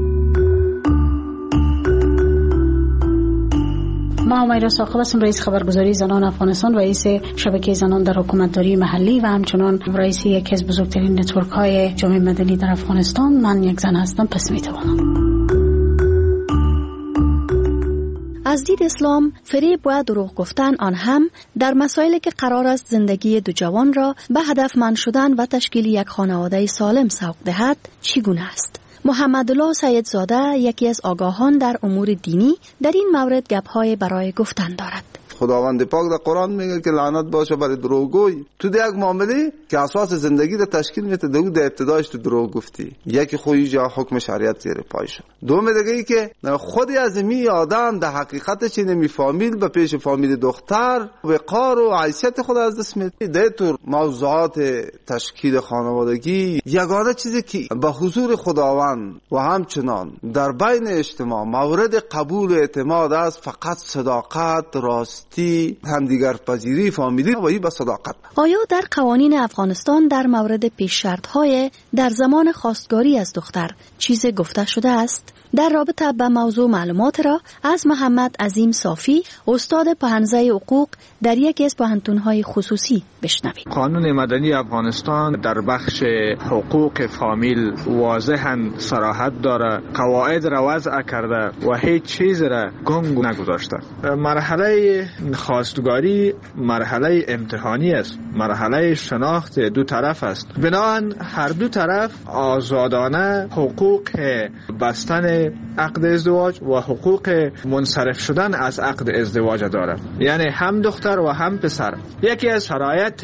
ما همیرا ساقب هستم، رئیس خبرگزاری زنان افغانستان، رئیس شبکه زنان در حکومتداری محلی و همچنان رئیس یکی از بزرگترین نتورک های جامعه مدنی در افغانستان. من یک زن هستم، پس میتوانم. از دید اسلام فریب و دروغ گفتن آن هم در مسائلی که قرار است زندگی دو جوان را به هدفمند شدن و تشکیل یک خانواده سالم سوق دهد چگونه است؟ محمدالله سیدزاده یکی از آگاهان در امور دینی در این مورد گپ‌های برای گفتن دارد. خداوند پاک در قرآن میگه که لعنت باشه برای دروغگوی. تو ده یک معامله که اساس زندگی رو تشکیل میده، دو در ابتدایش تو دروغ گفتی، یکی خویی جا حکم شریعت زیر پای شد. دوم دیگه ای که خودی از می آدم در حقیقت چی نمیفهمید به پیش فامیل دختر وقار و حیثیت خود از دست میده. ده طور موضوعات تشکیل خانوادگی یگانه چیزی که به حضور خداوند و همچنان در بین اجتماع مورد قبول و اعتماد است فقط صداقت، راست همدیگر پذیری فامیلی و این با صداقت. آیا در قوانین افغانستان در مورد پیش شرط‌های در زمان خواستگاری از دختر چیزی گفته شده است؟ در رابطه با موضوع معلومات را از محمد عظیم صافی، استاد پهنزه حقوق در یکی از پوهنتون‌های خصوصی بشنوید. قانون مدنی افغانستان در بخش حقوق فامیل واضحاً صراحت داره، قواعد را وضع کرده و هیچ چیز را گنگ نگذاشته. مرحله خواستگاری مرحله امتحانی است، مرحله شناخت دو طرف است. بنابراین هر دو طرف آزادانه حقوق بستن عقد ازدواج و حقوق منصرف شدن از عقد ازدواج دارد، یعنی هم دختر و هم پسر. یکی از شرایط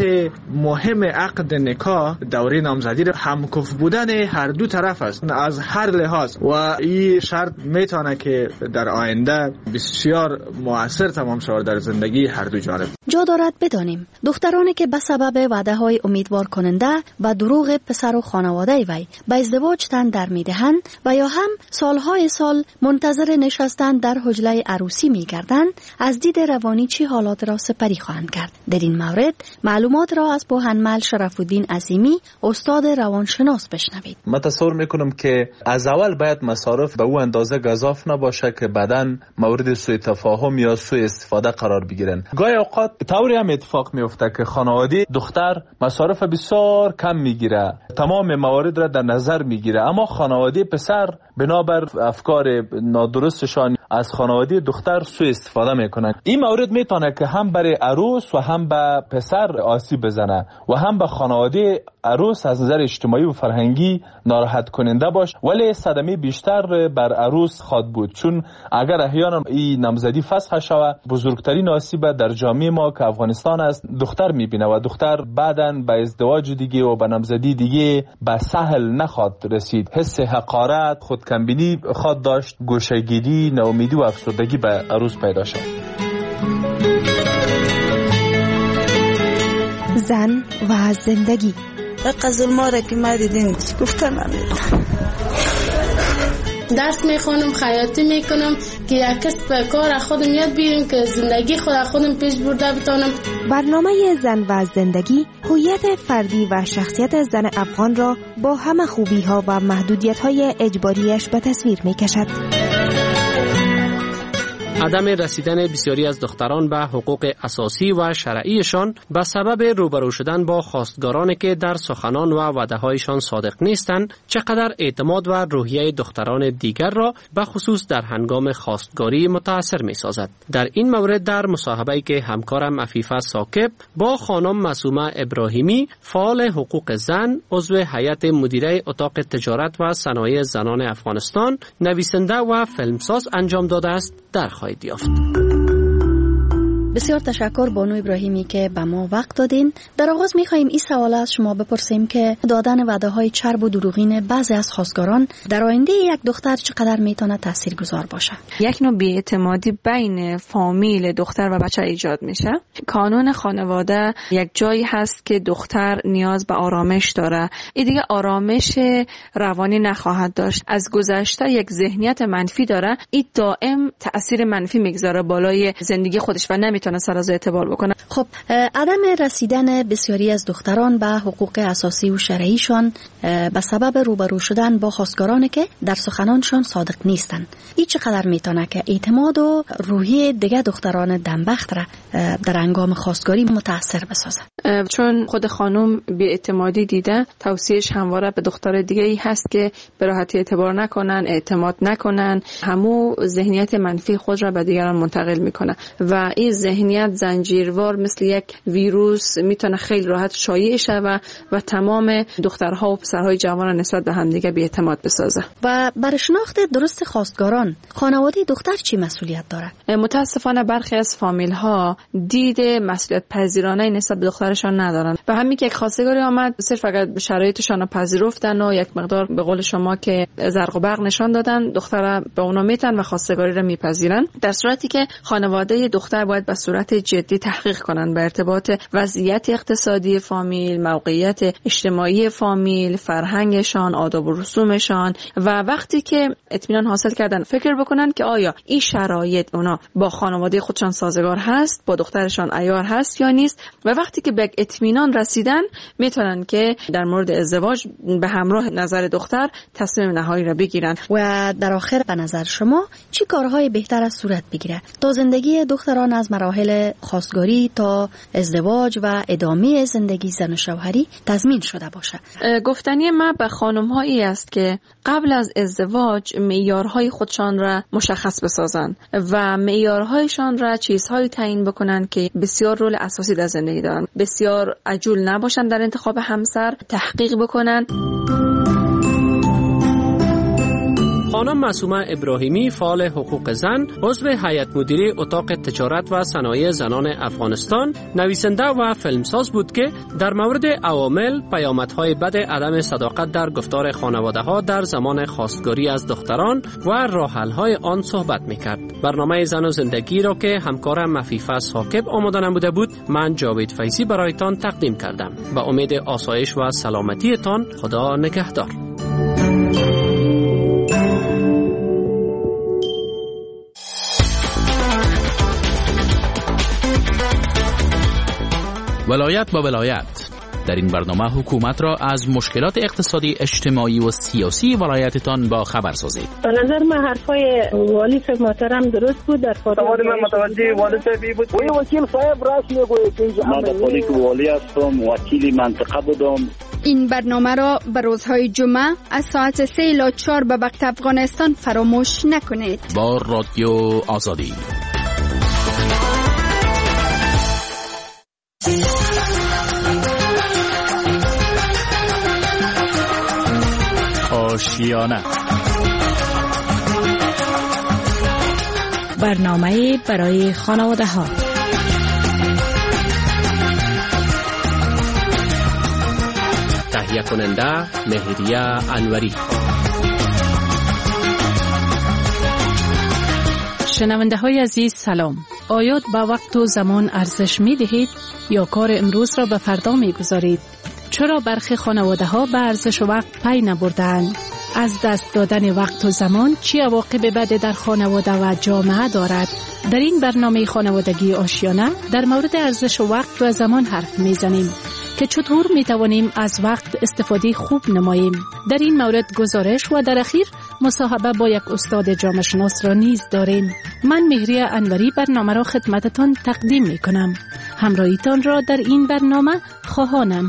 مهم عقد نکاح دوره نامزدی همکف بودن هر دو طرف است از هر لحاظ و این شرط میتونه که در آینده بسیار مؤثر تمام شود در زندگی هر دو جانب. جا دارد بدانیم دخترانی که به سبب وعده های امیدوار کننده و دروغ پسر و خانواده وی به ازدواج تن در میدهند و یا هم سالهای سال منتظر نشستن در حجله عروسی میگردند، از دید روانی چی حالات را سپری خواهند کرد؟ در این مورد معلومات را از پوهنمل شرف الدین عظیمی، استاد روانشناس بشنوید. من تصور میکنم که از اول باید مصارف به او اندازه گزاف نباشه که بعداً مورد سوء تفاهم یا سوء استفاده قرار بگیرن. گاهی اوقات طوری هم اتفاق میفته که خانواده دختر مصارف بسیار کم میگیره، تمام موارد را در نظر میگیره، اما خانواده پسر بنابر افکار نادرستشان از خانواده دختر سوء استفاده میکنن. این مورد میتونه که هم برای عروس و هم به پسر آسیب بزنه و هم به خانواده عروس از نظر اجتماعی و فرهنگی ناراحت کننده باش، ولی صدمه بیشتر بر عروس خواد بود، چون اگر احیانا این نامزدی فسخ شود بزرگترین آسیب در جامعه ما که افغانستان است دختر میبینه و دختر بعداً به ازدواج دیگه و به نامزدی دیگه به سهل نخواد رسید. حس حقارت، خودکمبینی خواد داشت، گوشه‌گیری، ناامیدی و افسردگی به عروس پیدا شد. زن و زندگی حق ظلما را که ما دیدیم گفتن درس میخونم، خیاطی میکنم که یک کسب کار خودم یاد بگیرم که زندگی خود خودم پیش برده بتونم. برنامه زن و زندگی هویت فردی و شخصیت زن افغان را با همه خوبی ها و محدودیت های اجباریش به تصویر میکشد. عدم رسیدن بسیاری از دختران به حقوق اساسی و شرعیشان به سبب روبرو شدن با خواستگارانی که در سخنان و وعده‌هایشان صادق نیستند چقدر اعتماد و روحیه دختران دیگر را به خصوص در هنگام خواستگاری متاثر می‌سازد. در این مورد در مصاحبه‌ای که همکارم عفیفه ساکب با خانم معصومه ابراهیمی فعال حقوق زن عضو هیئت مدیره اتاق تجارت و صنایع زنان افغانستان نویسنده و فیلمساز انجام داده است در خواهید یافت. بسیار تشکر بانو ابراهیمی که به ما وقت دادین. در آغاز می‌خوایم این سوال از شما بپرسیم که دادن وعده‌های چرب و دروغین بعضی از خواستگاران در آینده یک دختر چقدر میتونه تاثیرگذار باشه؟ یک نوع بی‌اعتمادی بین فامیل دختر و بچه ایجاد میشه. کانون خانواده یک جایی هست که دختر نیاز به آرامش داره، این دیگه آرامش روانی نخواهد داشت. از گذشته یک ذهنیت منفی داره، این دائم تأثیر منفی میگذاره بالای زندگی خودش و نمی تونه سر از اعتبار بکنه. خب عدم رسیدن بسیاری از دختران به حقوق اساسی و شرعیشان به سبب روبرو شدن با خواستگارانی که در سخنانشان صادق نیستند، این چقدر میتونه که اعتماد و روحیه دیگه دختران دنبخت را در هنگام خواستگاری متاثر بسازد؟ چون خود خانم بی‌اعتمادی دیده، توصیهش همواره به دختر دیگه ای هست که به راحتی اعتبار نکنن، اعتماد نکنن، همو ذهنیت منفی خود را به دیگران منتقل میکنه و این ذهنیت زنجیروار مثل یک ویروس میتونه خیلی راحت شایع شود و تمام دخترها و پسرهای جوان نسبت به همدیگه بی‌اعتماد بسازه. و برای شناخت درست خواستگاران، خانواده دختر چی مسئولیت داره؟ متاسفانه برخی از فامیل ها دید مسئولیت پذیرانه نسبت به دخترشان ندارن و همین که یک خواستگاری آمد صرف اگر شرایطشان رو پذیرفتن و یک مقدار به قول شما که زرق و برق نشان دادن، دختر به اونا میتن و خواستگاری رو میپذیرن، در صورتی که خانواده دختر باید به صورت جدی تحقیق کنن به ارتباط وضعیت اقتصادی فامیل، موقعیت اجتماعی فامیل، فرهنگشان، آداب و رسومشان و وقتی که اطمینان حاصل کردن فکر بکنن که آیا این شرایط اونا با خانواده خودشان سازگار هست، با دخترشان عیار هست یا نیست و وقتی که به اطمینان رسیدن میتونن که در مورد ازدواج به همراه نظر دختر تصمیم نهایی را بگیرن. و در آخر به نظر شما چی کارهای بهتر از صورت بگیره تا زندگی دختران از مراحل خواستگاری تا ازدواج و ادامه زندگی زن و شوهری تضمین شده باشه؟ گفتنی ما به خانم هایی است که قبل از ازدواج معیارهای خودشان را مشخص بسازن و معیارهایشان را چیزهایی تعیین بکنن که بسیار رول اساسی در زندگی دارن. بسیار عجول نباشن در انتخاب همسر، تحقیق بکنن. خانم معصومه ابراهیمی، فعال حقوق زن، عضو هیئت مدیره اتاق تجارت و صنایع زنان افغانستان، نویسنده و فیلمساز بود که در مورد عوامل، پیامدهای بد عدم صداقت در گفتار خانواده‌ها در زمان خواستگاری از دختران و راه‌حل‌های آن صحبت می‌کرد. برنامه زن و زندگی را که همکارم عفیفه ثاقب آماده نموده بود، من جاوید فیضی برایتان تقدیم کردم. با امید آسایش و سلامتیتان، خدا نگهدار. ولایت با ولایت. در این برنامه حکومت را از مشکلات اقتصادی، اجتماعی و سیاسی ولایتتان با خبر سازید. به نظر من حرفای والی صاحب محترم درست بود. در فارغ من متوجه والی صاحبی بود. وی وکیل صاحب راست میگوید که من در پلیس والی هستم، وکیل منطقه بودم. این برنامه را به روزهای جمعه از ساعت سه الی چهار به وقت افغانستان فراموش نکنید. با رادیو آزادی. آشیانه، برنامه برای خانواده ها. تهیه کننده مهریه انوری. شنونده های عزیز سلام. آیا به وقت و زمان ارزش می دهید یا کار امروز را به فردا می گذارید؟ چرا برخی خانواده ها به ارزش وقت پی نبردند؟ از دست دادن وقت و زمان چی عواقب بد در خانواده و جامعه دارد؟ در این برنامه خانوادگی آشیانه در مورد ارزش وقت و زمان حرف میزنیم که چطور میتوانیم از وقت استفاده خوب نماییم. در این مورد گزارش و در اخیر مصاحبه با یک استاد جامعه شناس را نیز داریم. من مهریه انوری برنامه را خدمتتان تقدیم میکنم. همراهیتان را در این برنامه خواهانم.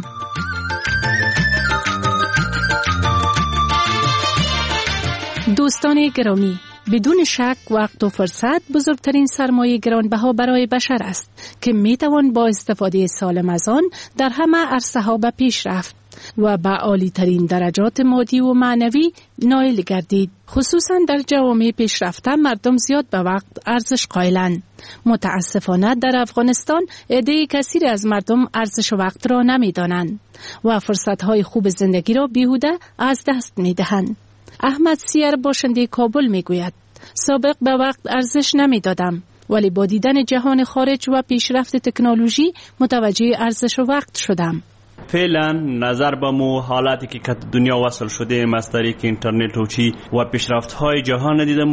دوستان گرامی، بدون شک وقت و فرصت بزرگترین سرمایه گرانبها برای بشر است که میتوان با استفاده سالم از آن در همه عرصه‌ها به پیش رفت و به عالی‌ترین درجات مادی و معنوی نائل گردید. خصوصا در جوامع پیشرفته مردم زیاد به وقت ارزش قائلند. متاسفانه در افغانستان عده کثیری از مردم ارزش وقت را نمی‌دانند و فرصت‌های خوب زندگی را بیهوده از دست می‌دهند. احمد سیر باشنده کابل میگوید سابق به وقت ارزش نمیدادم، ولی با دیدن جهان خارج و پیشرفت تکنولوژی متوجه ارزش وقت شدم. فعلا نظر به مو حالاتی که دنیا وصل شده از طریق اینترنت و چی و پیشرفت های جهان دیدم، ما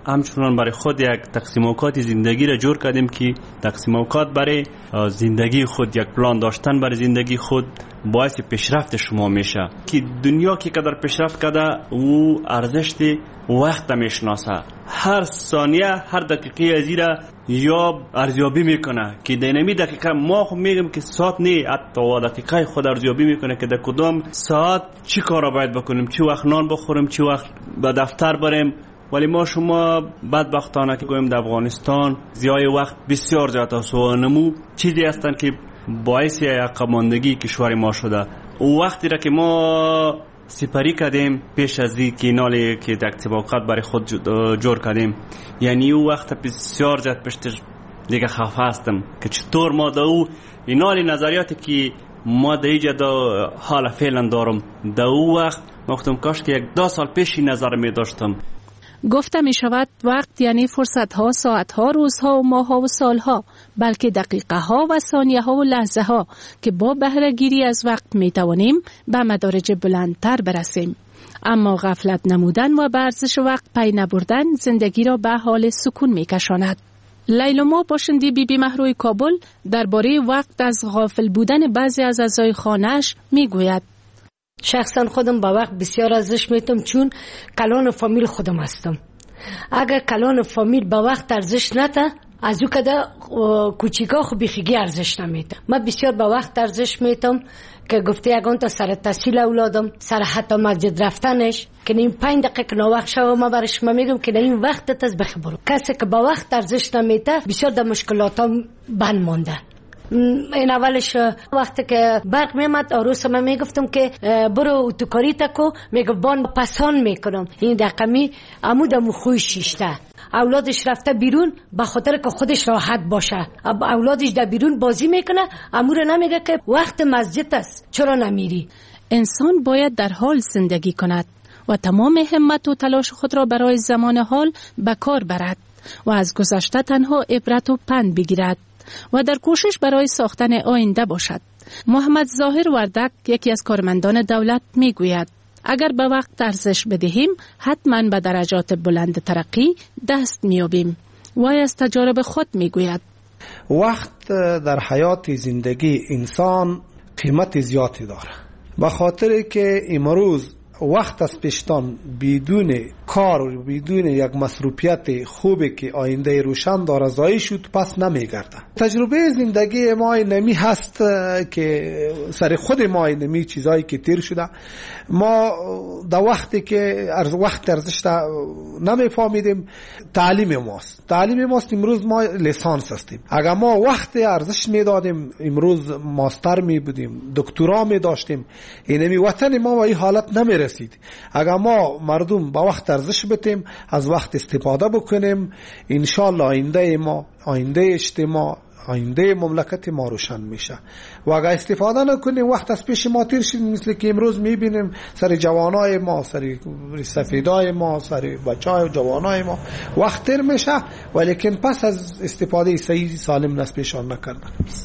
همچنان برای خود یک تقسیم اوقات زندگی را جور کردیم که تقسیم اوقات برای زندگی خود، یک پلان داشتن برای زندگی خود باعث پیشرفت شما میشه. که دنیا که قدر پیشرفت کرده او ارزش وقت میشناسه، هر ثانیه هر دقیقه از را یا ارزیابی میکنه که در نمی دقیقه ما خود میگم که ساعت نه، حتی دقیقه خود ارزیابی میکنه که در کدام ساعت چی کار را باید بکنیم، چی وقت نان بخوریم، چی وقت به دفتر بریم. ولی ما شما بدبختانه که گویم در افغانستان زیای وقت بسیار زیاد است و نمو چیزی هستند که باعث عقب ماندگی کشور ما شده. او وقتی را که ما سپری کردیم پیش از این که نالی که تقسیم اوقات برای خود جور کردیم، یعنی او وقت بسیار زیاد پشتش دیگه خفه هستم که چطور ما دا او اینالی نظریاتی که ما در اینجا دا حال فعلا دارم دا او وقت وقتم کاش که یک دو سال پیشی نظر می داشتم. گفته می شود وقت یعنی فرصت ها، ساعت ها، روزها و ماه ها و سال ها، بلکه دقیقه ها و ثانیه ها و لحظه ها که با بهره گیری از وقت می توانیم به مدارج بلندتر برسیم. اما غفلت نمودن و به ارزش وقت پی نبردن زندگی را به حال سکون می کشاند. لیلما باشندی بی بی مهروی کابل درباره وقت از غافل بودن بعضی از اعضای خانه‌اش می گوید: شخصا خودم با وقت بسیار ارزش میتم، چون کلان فامیل خودم هستم. اگر کلان فامیل با وقت ارزش نده، از او کده کوچیکا خو بیخیگی ارزش نمیده. من بسیار با وقت ارزش میتم که گفته یگان تا سر تحصیل اولادم، سر حتی مسجد رفتنش، که این پنج دقیقه که ناوقت شو ما برش ما میگم که این وقت تز بخبرو. کسی که با وقت ارزش نمیده بسیار در مشکلاتم بند مانده. این اولش وقتی که برق میمد آروس من میگفتم که برو اتوکاری تکو، میگفت بان پسان میکنم. این دقمی عمود امو خوی شیشته، اولادش رفته بیرون به خاطر که خودش راحت باشه، اولادش در بیرون بازی میکنه، امور نمیگه که وقت مسجد است چرا نمیری. انسان باید در حال زندگی کند و تمام همت و تلاش خود را برای زمان حال به کار برد و از گذشته تنها عبرت و پند بگیرد و در کوشش برای ساختن آینده باشد. محمد ظاهر وردک یکی از کارمندان دولت می گوید اگر به وقت ارزش بدهیم حتما به درجات بلند ترقی دست میابیم. وای از تجارب خود می گوید وقت در حیات زندگی انسان قیمت زیادی داره، به خاطر که امروز وقت از پیشتان بدون کار و بدون یک مصروفیت خوبی که آینده روشن داره ضایع شد پس نمیگرده. تجربه زندگی ما نمی هست که سر خود ما نمی چیزایی که تیر شده ما در وقتی که وقت ارزش نمیفهمیدیم. تعلیم ماست تعلیم ماست امروز ما لیسانس هستیم. اگر ما وقت ارزش میدادیم امروز ماستر می بودیم، دکترا می داشتیم، اینمی وطن ما و این حالت نمی رسید. اگر ما مردم با وقت ارزش بدیم، از وقت استفاده بکنیم، انشالله آینده ما، آینده اجتماع، آینده مملکت ما روشن میشه. و اگر استفاده نکنیم وقت از پیش ما تیر شد، مثل که امروز میبینیم سر جوانای ما، سر سفیدای ما، سر بچهای جوانای ما وقت تیر میشه، ولیکن پس از استفاده صحیح سالم نس پیشان نکردن.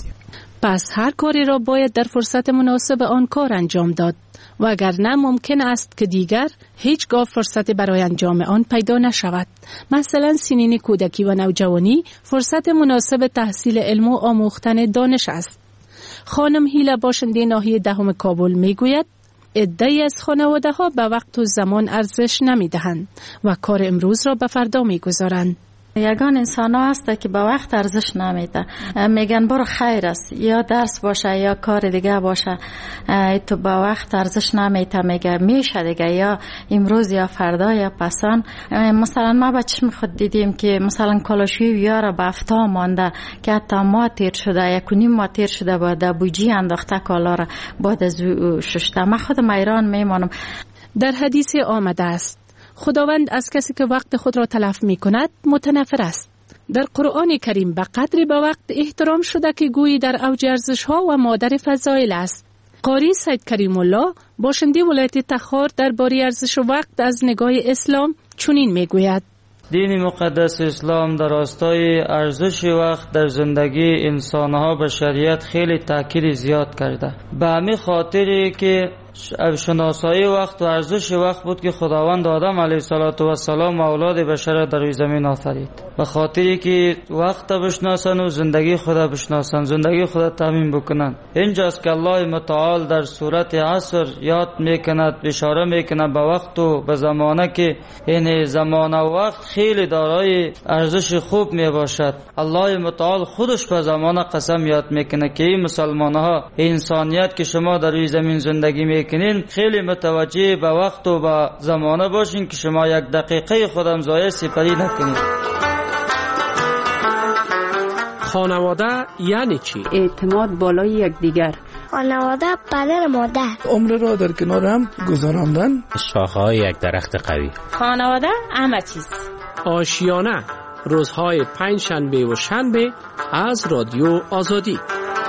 پس هر کاری را باید در فرصت مناسب آن کار انجام داد، وگرنه ممکن است که دیگر هیچگاه فرصت برای انجام آن پیدا نشود. مثلا سنین کودکی و نوجوانی فرصت مناسب تحصیل علم و آموختن دانش است. خانم هیله باشنده ناحیه دهم کابل میگوید عده‌ای از خانواده ها به وقت و زمان ارزش نمیدهند و کار امروز را به فردا میگذارند. یگان انسان ها هسته که با وقت ارزش نمیده، میگن برو خیر است، یا درس باشه یا کار دیگه باشه، تو با وقت ارزش نمیده، میگه میشه دیگه، یا امروز یا فردا یا پسان. مثلا ما بچه خود دیدیم که مثلا کالاشوی یارا به افتا مانده که حتی ما تیر شده، یک و نیم ما تیر شده با دبوجی انداخته کالا را بعد از ششته. من خودم ایران میمانم. در حدیث آمده است خداوند از کسی که وقت خود را تلف می کند متنفر است. در قرآن کریم به قدری به وقت احترام شده که گویی در اوج ارزش ها و مادر فضایل است. قاری سید کریم الله باشنده ولایت تخار درباره ارزش وقت از نگاه اسلام چنین می گوید: دین مقدس اسلام در راستای ارزش وقت در زندگی انسانها به شریعت خیلی تاکید زیاد کرده. به همین خاطری که شناسایی وقت و ارزش وقت بود که خداوند آدم علیه السلام اولاد بشر در روی زمین آفرید. به خاطری که وقت بشناسن و زندگی خدا بشناسن، زندگی خدا تامین بکنن. اینجاست که الله متعال در سورت عصر یاد میکند، اشاره میکند به وقت و به زمانه که این زمانه و وقت خیلی دارای ارزش خوب میباشد. الله متعال خودش به زمانه قسم یاد میکنه که این مسلمان ها، انسانیت که شما در روی زمین زندگی میکنین، خیلی متوجه به وقت و به زمانه باشین که شما یک دقیقه خودم ضایع سپری نکنید. خانواده یعنی چی؟ اعتماد بالای یکدیگر. خانواده پدر مادر. عمر را در کنار هم گذراندن. شاخه‌های یک درخت قوی. خانواده همه چیز. آشیانه، روزهای پنج شنبه و شنبه از رادیو آزادی.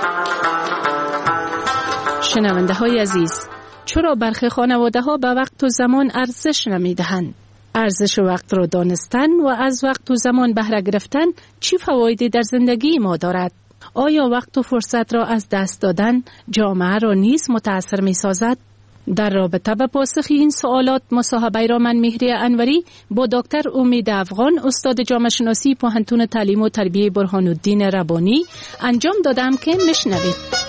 شنونده های عزیز، چرا برخی خانواده ها به وقت و زمان ارزش نمی دهند؟ ارزش وقت را دانستن و از وقت و زمان بهره گرفتن چی فوایدی در زندگی ما دارد؟ آیا وقت و فرصت را از دست دادن جامعه را نیز متاثر می سازد؟ در رابطه با پاسخ این سوالات مصاحبه را من مهری انوری با دکتر امید افغان، استاد جامعه شناسی پوهنتون تعلیم و تربیه برهان الدین ربانی انجام دادم که میشنوید.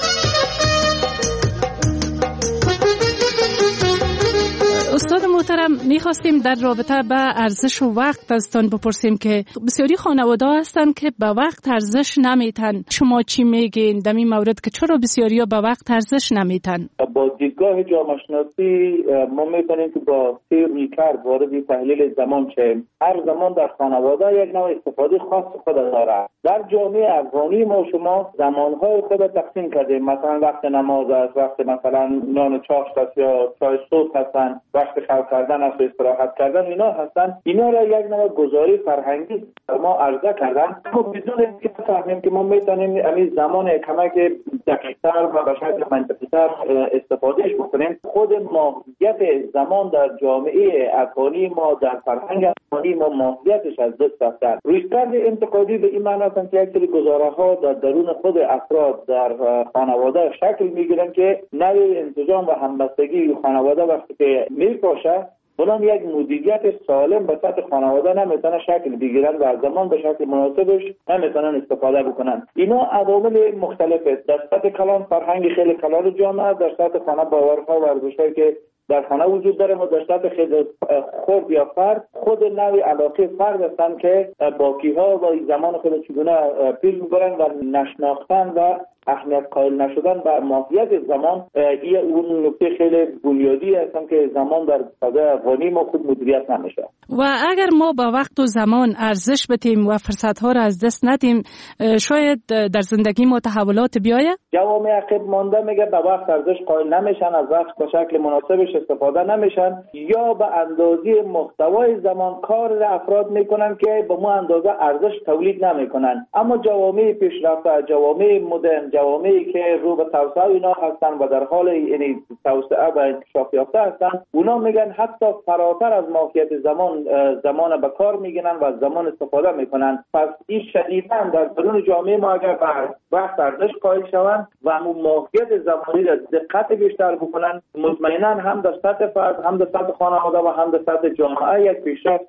استاد محترم، میخواستیم در رابطه با ارزش و وقت ازتان بپرسیم که بسیاری خانواده هستند که به وقت ارزش نمیتن. شما چی میگین در این مورد که چرا بسیاری ها به وقت ارزش نمیتن؟ با دیدگاه جامعه شناسی ما میکنیم که با سیر کرد وارد تحلیل زمان چه هر زمان در خانواده یک نوع استفاده خاص خود داره. در جامعه افغانی ما شما زمانهای خود تقسیم کردیم. مثلا وقت نماز است، وقت مثلا نان چاشت است یا چای صبح هستن، وقت خواب کردن است و استراحت کردن اینا هستن. اینا را یک نوع گزاری فرهنگی ما عرضه کردن. ما بدون اینکه بفهمیم که ما میتونیم همین زمان کمک دقیق‌تر و به شکل منطقی‌تر استفادهش بکنیم. خود ماهیت زمان در جامعه افغانی ما، در فرهنگ افغانی ما، ماهیتش از دست رفته. رویکرد انتقادی به این معنی است که یک سری گزاره‌ها در درون خود افراد در خانواده شکل میگیرن که نوع انسجام و همبستگی خانواده وقتی که میپاشه، اونم یک مدیریت سالم به سطح خانواده نمیتونه شکل بگیرن و از زمان به شکل مناسبش نمیتونن استفاده بکنن. اینا عوامل مختلفه. در سطح کلان فرهنگ خیلی کلان جامعه، در سطح خانه باورها و ارزش‌هایی که در خانه وجود داره و در سطح خیلی خرد یا فرد خود نوع علاقه فرد هستن که باقی‌ها و زمان خود چگونه پیش میبرن و نشناختن و اهمیت قائل نشدن بر ماهیت زمان این اون نکته خیلی بنیادی هستن که زمان در فضای افغانی ما خوب مدیریت نمیشه. و اگر ما با وقت و زمان ارزش بدیم و فرصت‌ها را از دست ندیم، شاید در زندگی ما تحولات بیاید؟ جوامع عقب مانده میگه به وقت ارزش قائل نمیشن، از وقت به شکل مناسبش استفاده نمیشن یا به اندازه محتوای زمان کار افراد میکنن که به ما اندازه ارزش تولید نمیکنن. اما جوامع پیشرفته، جوامع مدرن، جوامعی که رو به توسعه اینا هستن و در حال یعنی توسعه و انکشاف یافته هستن، اونا میگن حتی فراتر از ماهیت زمان زمان به کار میگیرن و از زمان استفاده میکنن. پس این شدیداً در درون جامعه ما اگر بر وقت ارزش قائل شوند و همون ماهیت زمانی را دقت بیشتر بکنن، مطمئنا هم در سطح فرد، هم در سطح خانواده و هم در سطح جامعه یک پیشرفت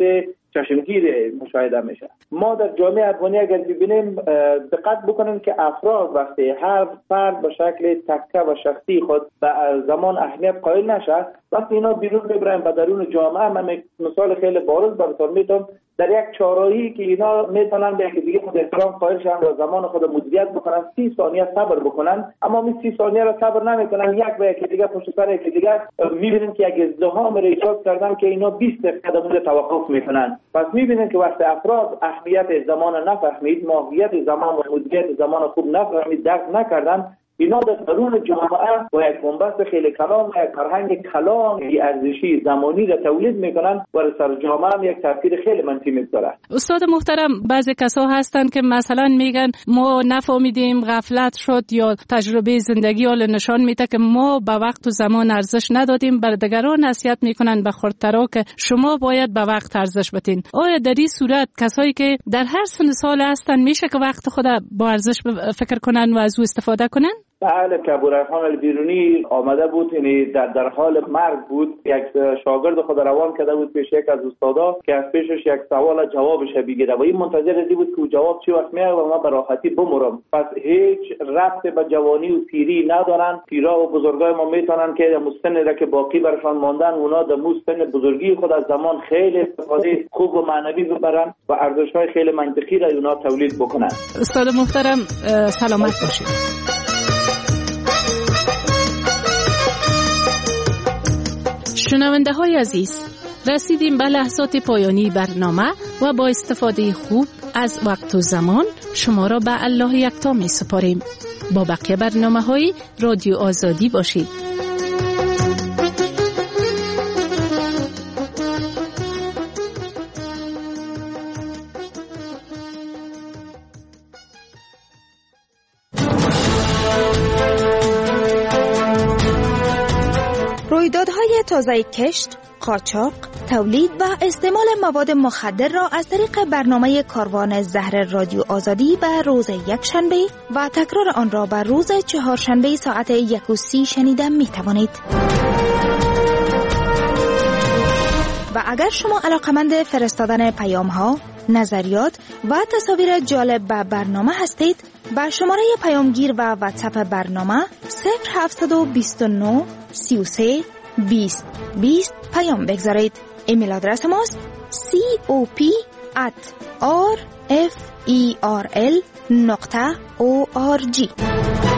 چشمگیر مشاهده میشه. ما در جامعه افغانی اگر ببینیم دقت بکنیم که افراد وقتی هر فرد به شکل تکه و شخصی خود به زمان اهمیت قائل نشه، وقتی اینا بیرون ببرن و درون جامعه، من مثال خیلی بارز براتون میتونم در یک چهارراهی که اینا میتونن به یکی دیگه خود احترام قائل شن و زمان خود مدیریت بکنن، سی ثانیه صبر بکنن، اما می سی ثانیه را صبر نمیکنن، یک به یکی دیگه پشت سر یکی دیگه میبینن که یک ازدحام را ایجاد کردن که اینا بیست دقیقه در مورد توقف میکنن. پس میبینن که وقتی افراد اهمیت زمان نفهمید، ماهیت زمان و مدیریت زمان خوب نفهمید، درک نکردن، اینا در درون جامعه و یک بنبست خیلی کلان و یک فرهنگ کلان ارزشی زمانی را تولید میکنن و سر جامعه هم یک تاثیر خیلی منفی میگذاره. استاد محترم، بعضی کسا هستن که مثلا میگن ما نفهمیدیم، غفلت شد، یا تجربه زندگی حال نشان میده که ما به وقت و زمان ارزش ندادیم. بر دیگران نصیحت میکنن به خردترا که شما باید به وقت ارزش بدین. آیا در این صورت کسایی که در هر سن سال هستن میشه که وقت خود با ارزش فکر کنن و از او استفاده کنن؟ بله که ابوریحان البیرونی آمده بود، یعنی در, در حال مرگ بود. یک شاگرد خود روان کرده بود پیش یک از استادا که از پیشش یک سوال جوابش بگیره و این منتظر دی بود که جواب چی وقت میاد و ما به راحتی بمرم. پس هیچ ربط به جوانی و پیری ندارن. پیرا و بزرگای ما میتونن که مستن را که باقی برشان ماندن اونا در مستن بزرگی خود از زمان خیلی استفاده خوب و معنوی ببرن و ارزش‌های خیلی منطقی را اونا تولید بکنن. استاد محترم سلامت باشید. شنونده های عزیز، رسیدیم به لحظات پایانی برنامه و با استفاده خوب از وقت و زمان شما را به الله یکتا می سپاریم. با بقیه برنامه های رادیو آزادی باشید. رویدادهای تازه کشت، قاچاق، تولید و استعمال مواد مخدر را از طریق برنامه کاروان زهر رادیو آزادی به روز یکشنبه و تکرار آن را به روز چهارشنبه ساعت یک و سی شنیده می توانید. و اگر شما علاقمند فرستادن پیام ها، نظریات و تصاویر جالب به برنامه هستید، با شماره پیامگیر و واتساپ برنامه صفر هفت دو نه سی و سه بیست بیست پیام بگذارید. ایمیل آدرس ماست cop at r f e r l نقطه org.